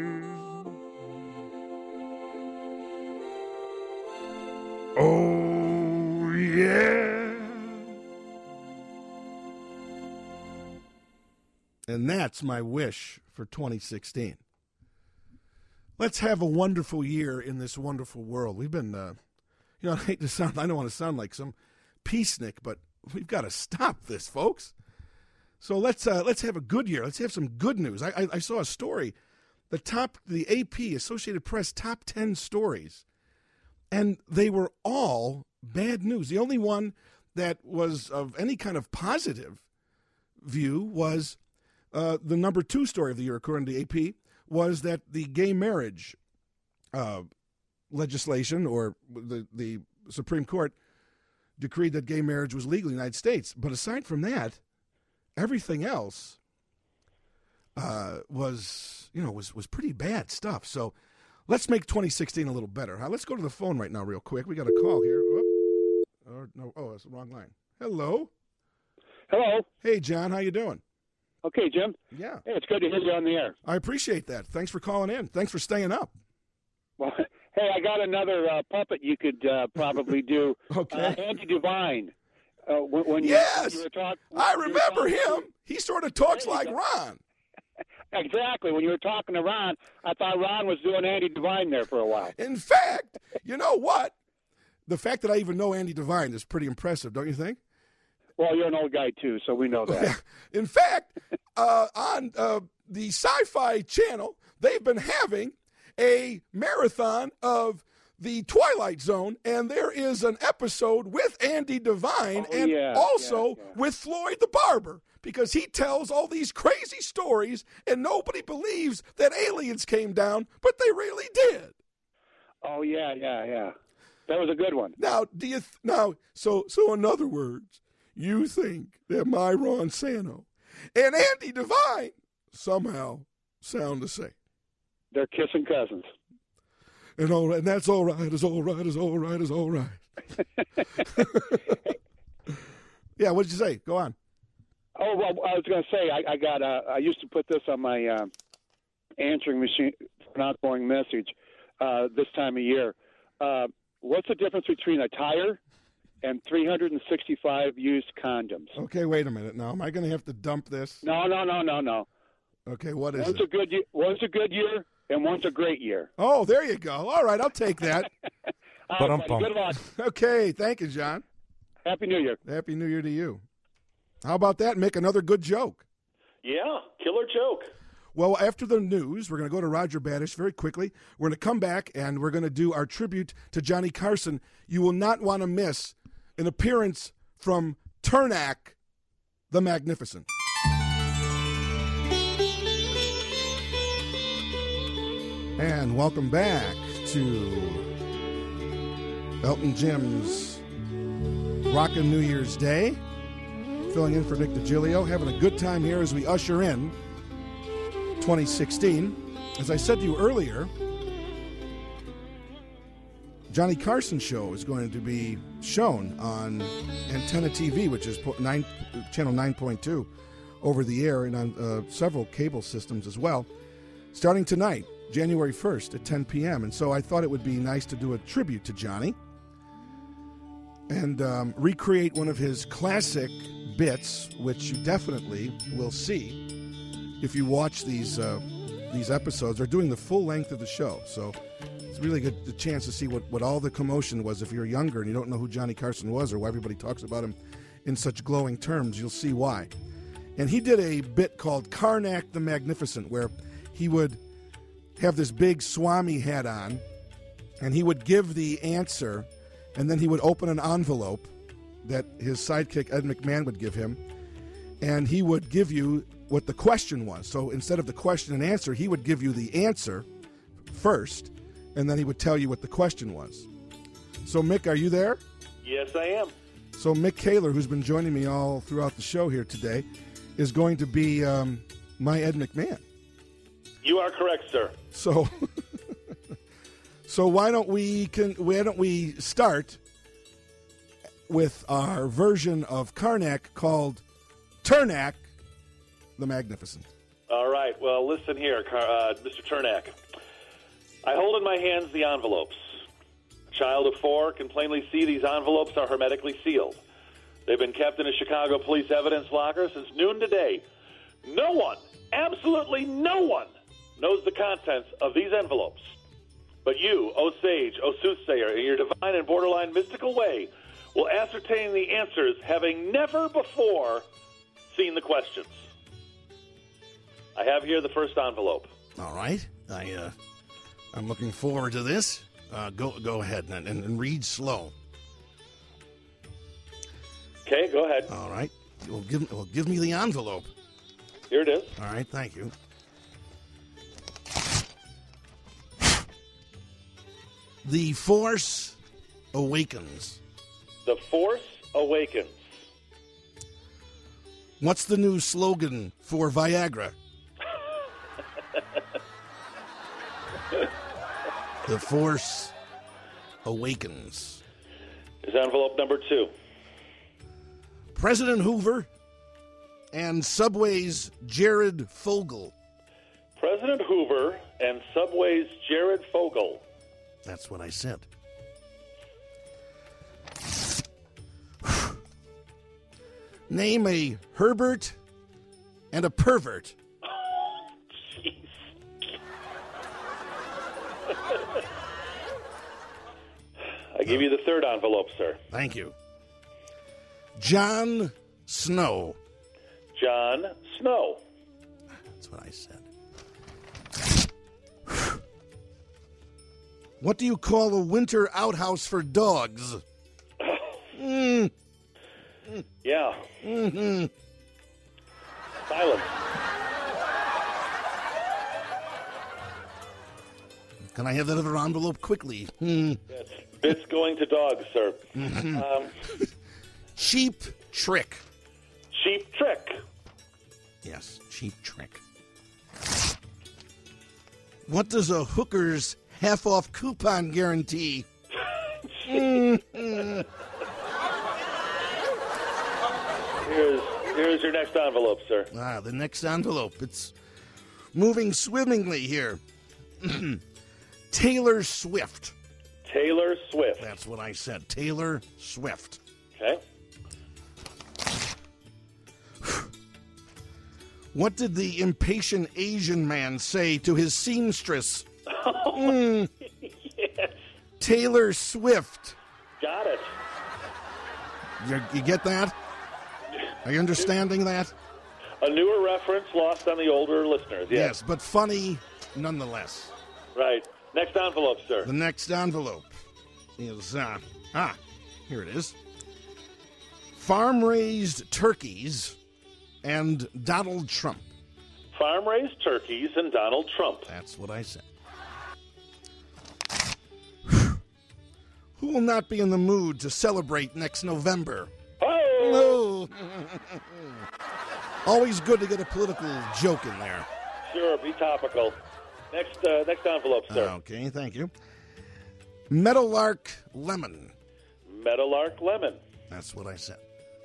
Oh, yeah. And that's my wish for twenty sixteen. Let's have a wonderful year in this wonderful world. We've been, uh, you know, I hate to sound, I don't want to sound like some peacenik, but we've got to stop this, folks. So let's uh, let's have a good year. Let's have some good news. I, I, I saw a story, the top, the A P, Associated Press, top ten stories, and they were all bad news. The only one that was of any kind of positive view was uh, the number two story of the year, according to A P, was that the gay marriage uh, legislation, or the, the Supreme Court decreed that gay marriage was legal in the United States. But aside from that, everything else uh, was, you know, was was pretty bad stuff. So let's make twenty sixteen a little better. Huh? Let's go to the phone right now real quick. We got a call here. Whoop. Or, no, oh, that's the wrong line. Hello. Hello. Hey, John. How you doing? Okay, Jim. Yeah. Hey, it's good to hear you on the air. I appreciate that. Thanks for calling in. Thanks for staying up. Well, hey, I got another uh, puppet you could uh, probably do. Okay. Uh, Andy Devine. Uh, when, when yes. You, you were talk, I you were remember talking, him. He sort of talks like go. Ron. Exactly. When you were talking to Ron, I thought Ron was doing Andy Devine there for a while. In fact, you know what? The fact that I even know Andy Devine is pretty impressive, don't you think? Well, you're an old guy, too, so we know that. In fact, uh, on uh, the Sci-Fi Channel, they've been having a marathon of the Twilight Zone, and there is an episode with Andy Devine oh, and yeah, also yeah, yeah. with Floyd the Barber, because he tells all these crazy stories, and nobody believes that aliens came down, but they really did. Oh, yeah, yeah, yeah. That was a good one. Now, do you th- now? So, so in other words, you think that my Ron Santo and Andy Devine somehow sound the same? They're kissing cousins. And all right, and that's all right. It's all right. It's all right. It's all right. Yeah. What did you say? Go on. Oh well, I was going to say I, I got. Uh, I used to put this on my uh, answering machine for an outgoing message uh, this time of year. Uh, what's the difference between a tire and three hundred sixty-five used condoms? Okay, wait a minute. Now, am I going to have to dump this? No, no, no, no, no. Okay, what is one's it? a good year, one's a good year, and one's a great year. Oh, there you go. All right, I'll take that. All right, buddy, good luck. Okay, thank you, John. Happy New Year. Happy New Year to you. How about that? Make another good joke. Yeah, killer joke. Well, after the news, we're going to go to Roger Badish very quickly. We're going to come back, and we're going to do our tribute to Johnny Carson. You will not want to miss an appearance from Turnak the Magnificent. And welcome back to Elton Jim's Rockin' New Year's Day. Filling in for Nick DiGilio, having a good time here as we usher in twenty sixteen. As I said to you earlier, Johnny Carson Show is going to be shown on Antenna T V, which is nine, channel nine point two, over the air, and on uh, several cable systems as well, starting tonight, January first at ten p.m. And so I thought it would be nice to do a tribute to Johnny and um, recreate one of his classic bits, which you definitely will see if you watch these uh, these episodes, are doing the full length of the show. So it's really good a chance to see what, what all the commotion was. If you're younger and you don't know who Johnny Carson was or why everybody talks about him in such glowing terms, you'll see why. And he did a bit called Karnak the Magnificent, where he would have this big Swami hat on, and he would give the answer, and then he would open an envelope that his sidekick Ed McMahon would give him, and he would give you what the question was. So instead of the question and answer, he would give you the answer first, and then he would tell you what the question was. So, Mick, are you there? Yes, I am. So Mick Kaler, who's been joining me all throughout the show here today, is going to be um, my Ed McMahon. You are correct, sir. So, so why don't we can why don't we start with our version of Karnak called Turnak the Magnificent? All right. Well, listen here, uh, Mister Turnak. I hold in my hands the envelopes. A child of four can plainly see these envelopes are hermetically sealed. They've been kept in a Chicago police evidence locker since noon today. No one, absolutely no one, knows the contents of these envelopes. But you, O sage, O soothsayer, in your divine and borderline mystical way, will ascertain the answers, having never before seen the questions. I have here the first envelope. All right. I, uh, I'm looking forward to this. Uh, go go ahead and, and, and read slow. Okay, go ahead. All right. Well, give, well, give me the envelope. Here it is. All right, thank you. The Force Awakens. The Force Awakens. What's the new slogan for Viagra? The Force Awakens. Is envelope number two. President Hoover and Subway's Jared Fogle. President Hoover and Subway's Jared Fogle. That's what I said. Name a Herbert and a pervert. Jeez. I give you the third envelope, sir. Thank you. John Snow. John Snow. That's what I said. What do you call a winter outhouse for dogs? mm. Yeah. Mm-hmm. Silence. Can I have that other envelope quickly? Mm. Yes. Bits going to dogs, sir. Mm-hmm. Um, Cheap Trick. Cheap Trick. Yes, Cheap Trick. What does a hooker's half-off coupon guarantee? mm-hmm. Here's, here's your next envelope, sir. Ah, the next envelope. It's moving swimmingly here. Taylor Swift. Taylor Swift. That's what I said. Taylor Swift. Okay. What did the impatient Asian man say to his seamstress? mm. Yes. Taylor Swift. Got it. You, you get that? Are you understanding that? A newer reference lost on the older listeners. Yes, yes, but funny nonetheless. Right. Next envelope, sir. The next envelope is, uh, ah, here it is. Farm-raised turkeys and Donald Trump. Farm-raised turkeys and Donald Trump. That's what I said. Who will not be in the mood to celebrate next November? Oh! Always good to get a political joke in there. Sure, be topical. Next, uh, next envelope, sir. Okay, thank you. Meadowlark Lemon. Meadowlark Lemon. That's what I said.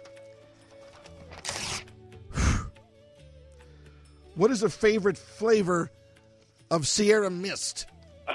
What is a favorite flavor of Sierra Mist?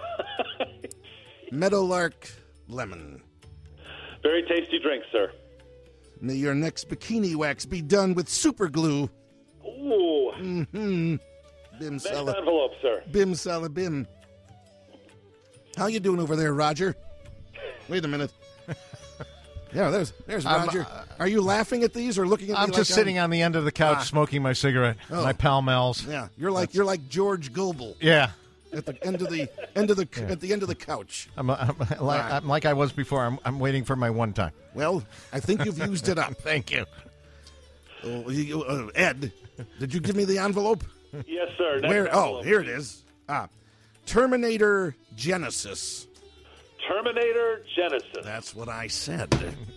Meadowlark Lemon. Very tasty drink, sir. May your next bikini wax be done with super glue. Ooh. Mm-hmm. Bim Next Sala. envelope, sir. Bim Sala Bim. How you doing over there, Roger? Wait a minute. Yeah, there's there's I'm, Roger. uh, Are you laughing at these or looking at I'm me just like sitting I'm... on the end of the couch Ah. smoking my cigarette, Oh. my Pall Malls. Yeah, you're like you're like George Goebel. Yeah. At the end of the end of the Yeah. at the end of the couch. I'm, I'm, like, I'm like I was before. I'm, I'm waiting for my one time. Well, I think you've used it up. Thank you. Oh, you- uh, Ed, did you give me the envelope? Yes, sir. Next Where? envelope, Oh, here it please. is. Ah, Terminator Genesis. Terminator Genesis. That's what I said.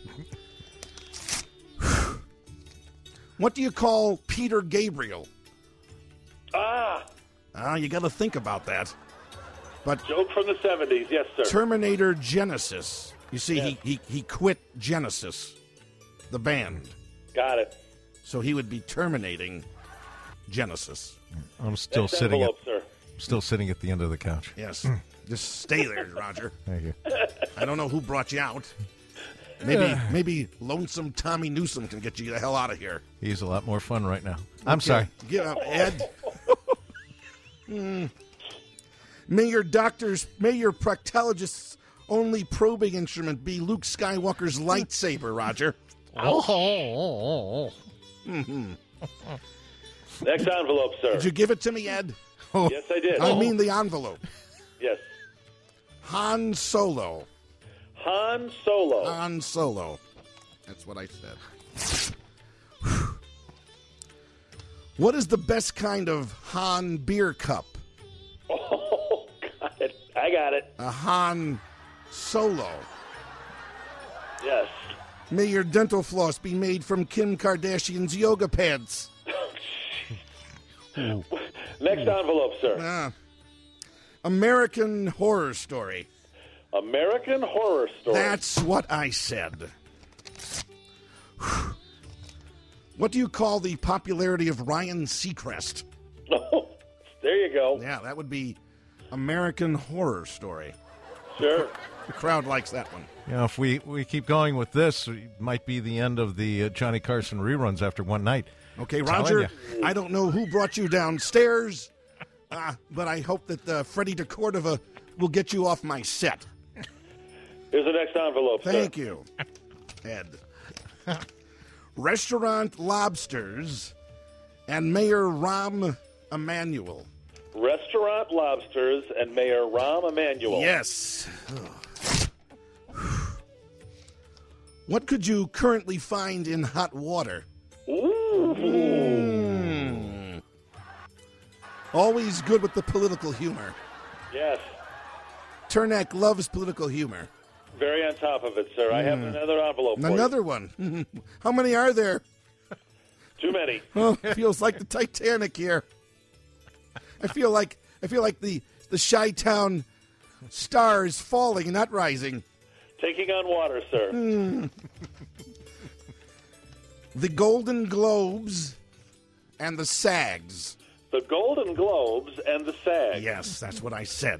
What do you call Peter Gabriel? Ah, Ah, you got to think about that. But joke from the seventies. Yes, sir. Terminator Genesis. You see, Yes. he, he he quit Genesis, the band. Got it. So he would be terminating Genesis. I'm still Next sitting. At, envelope, sir. still sitting at the end of the couch. Yes. Just stay there, Roger. Thank you. I don't know who brought you out. Maybe maybe lonesome Tommy Newsom can get you the hell out of here. He's a lot more fun right now. I'm Okay. sorry. Get up, Ed. Hmm. May your doctors, may your proctologist's only probing instrument be Luke Skywalker's lightsaber, Roger. Oh. Mm-hmm. Next envelope, sir. Did you give it to me, Ed? Yes, I did. I mean the envelope. Yes. Han Solo. Han Solo. Han Solo. That's what I said. What is the best kind of Han beer cup? Oh, got it. I got it. A Han Solo. Yes. May your dental floss be made from Kim Kardashian's yoga pants. Next envelope, sir. Ah. American Horror Story. American Horror Story. That's what I said. What do you call the popularity of Ryan Seacrest? Oh, there you go. Yeah, that would be American Horror Story. Sure. The crowd likes that one. You know, if we, we keep going with this, it might be the end of the uh, Johnny Carson reruns after one night. Okay, Telling Roger, ya. I don't know who brought you downstairs, uh, but I hope that uh, Freddie DeCordova will get you off my set. Here's the next envelope, sir. Thank you, Ed. Restaurant Lobsters and Mayor Rahm Emanuel. Restaurant Lobsters and Mayor Rahm Emanuel. Yes. What could you currently find in hot water? Ooh. Mm. Always good with the political humor. Yes. Turnak loves political humor. Very on top of it, sir. I have Mm. another envelope for Another one. How many are there? you. Too many. Oh, feels like the Titanic here. I feel like I feel like the the Chi-Town star is falling and not rising. Taking on water, sir. Hmm. The Golden Globes and the SAGs. The Golden Globes and the SAG. Yes, that's what I said.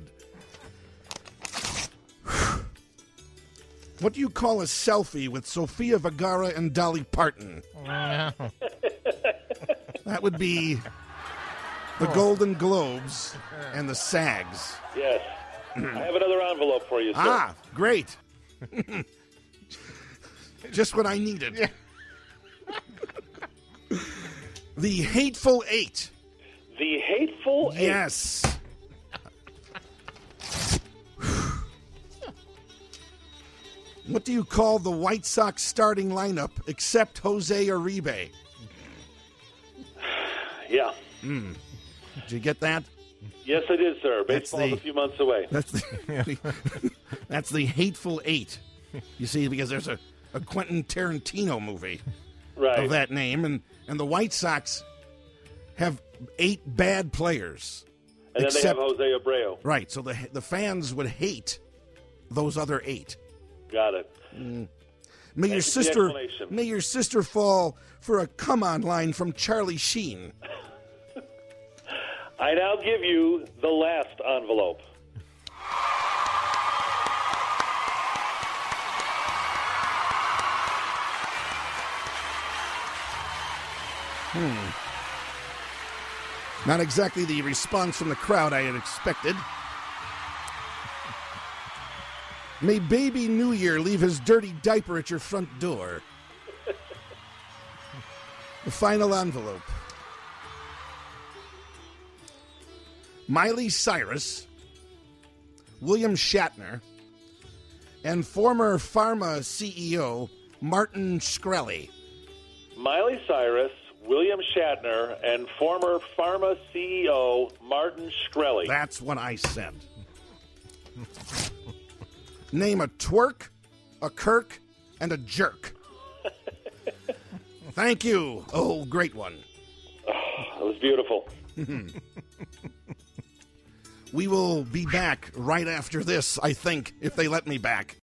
What do you call a selfie with Sofia Vergara and Dolly Parton? That would be the Golden Globes and the SAGs. Yes. I have another envelope for you, sir. Ah, great. Just what I needed. The Hateful Eight. The Hateful Eight. Yes. What do you call the White Sox starting lineup except Jose Uribe? Yeah. Mm. Did you get that? Yes, I did, sir. That's Baseball's the- a few months away. That's the that's the Hateful Eight. You see, because there's a, a Quentin Tarantino movie Right. of that name, and, and the White Sox have eight bad players. And then except, they have Jose Abreu. Right, so the the fans would hate those other eight. Got it. Mm. May your Thank you for the sister explanation. may your sister fall for a come on line from Charlie Sheen. I now give you the last envelope. Hmm. Not exactly the response from the crowd I had expected. May Baby New Year leave his dirty diaper at your front door. The final envelope. Miley Cyrus, William Shatner, and former Pharma C E O Martin Shkreli. Miley Cyrus, William Shatner, and former Pharma C E O Martin Shkreli. That's what I said. Name a twerk, a Kirk, and a jerk. Thank you. Oh, great one. Oh, it was beautiful. We will be back right after this, I think, if they let me back.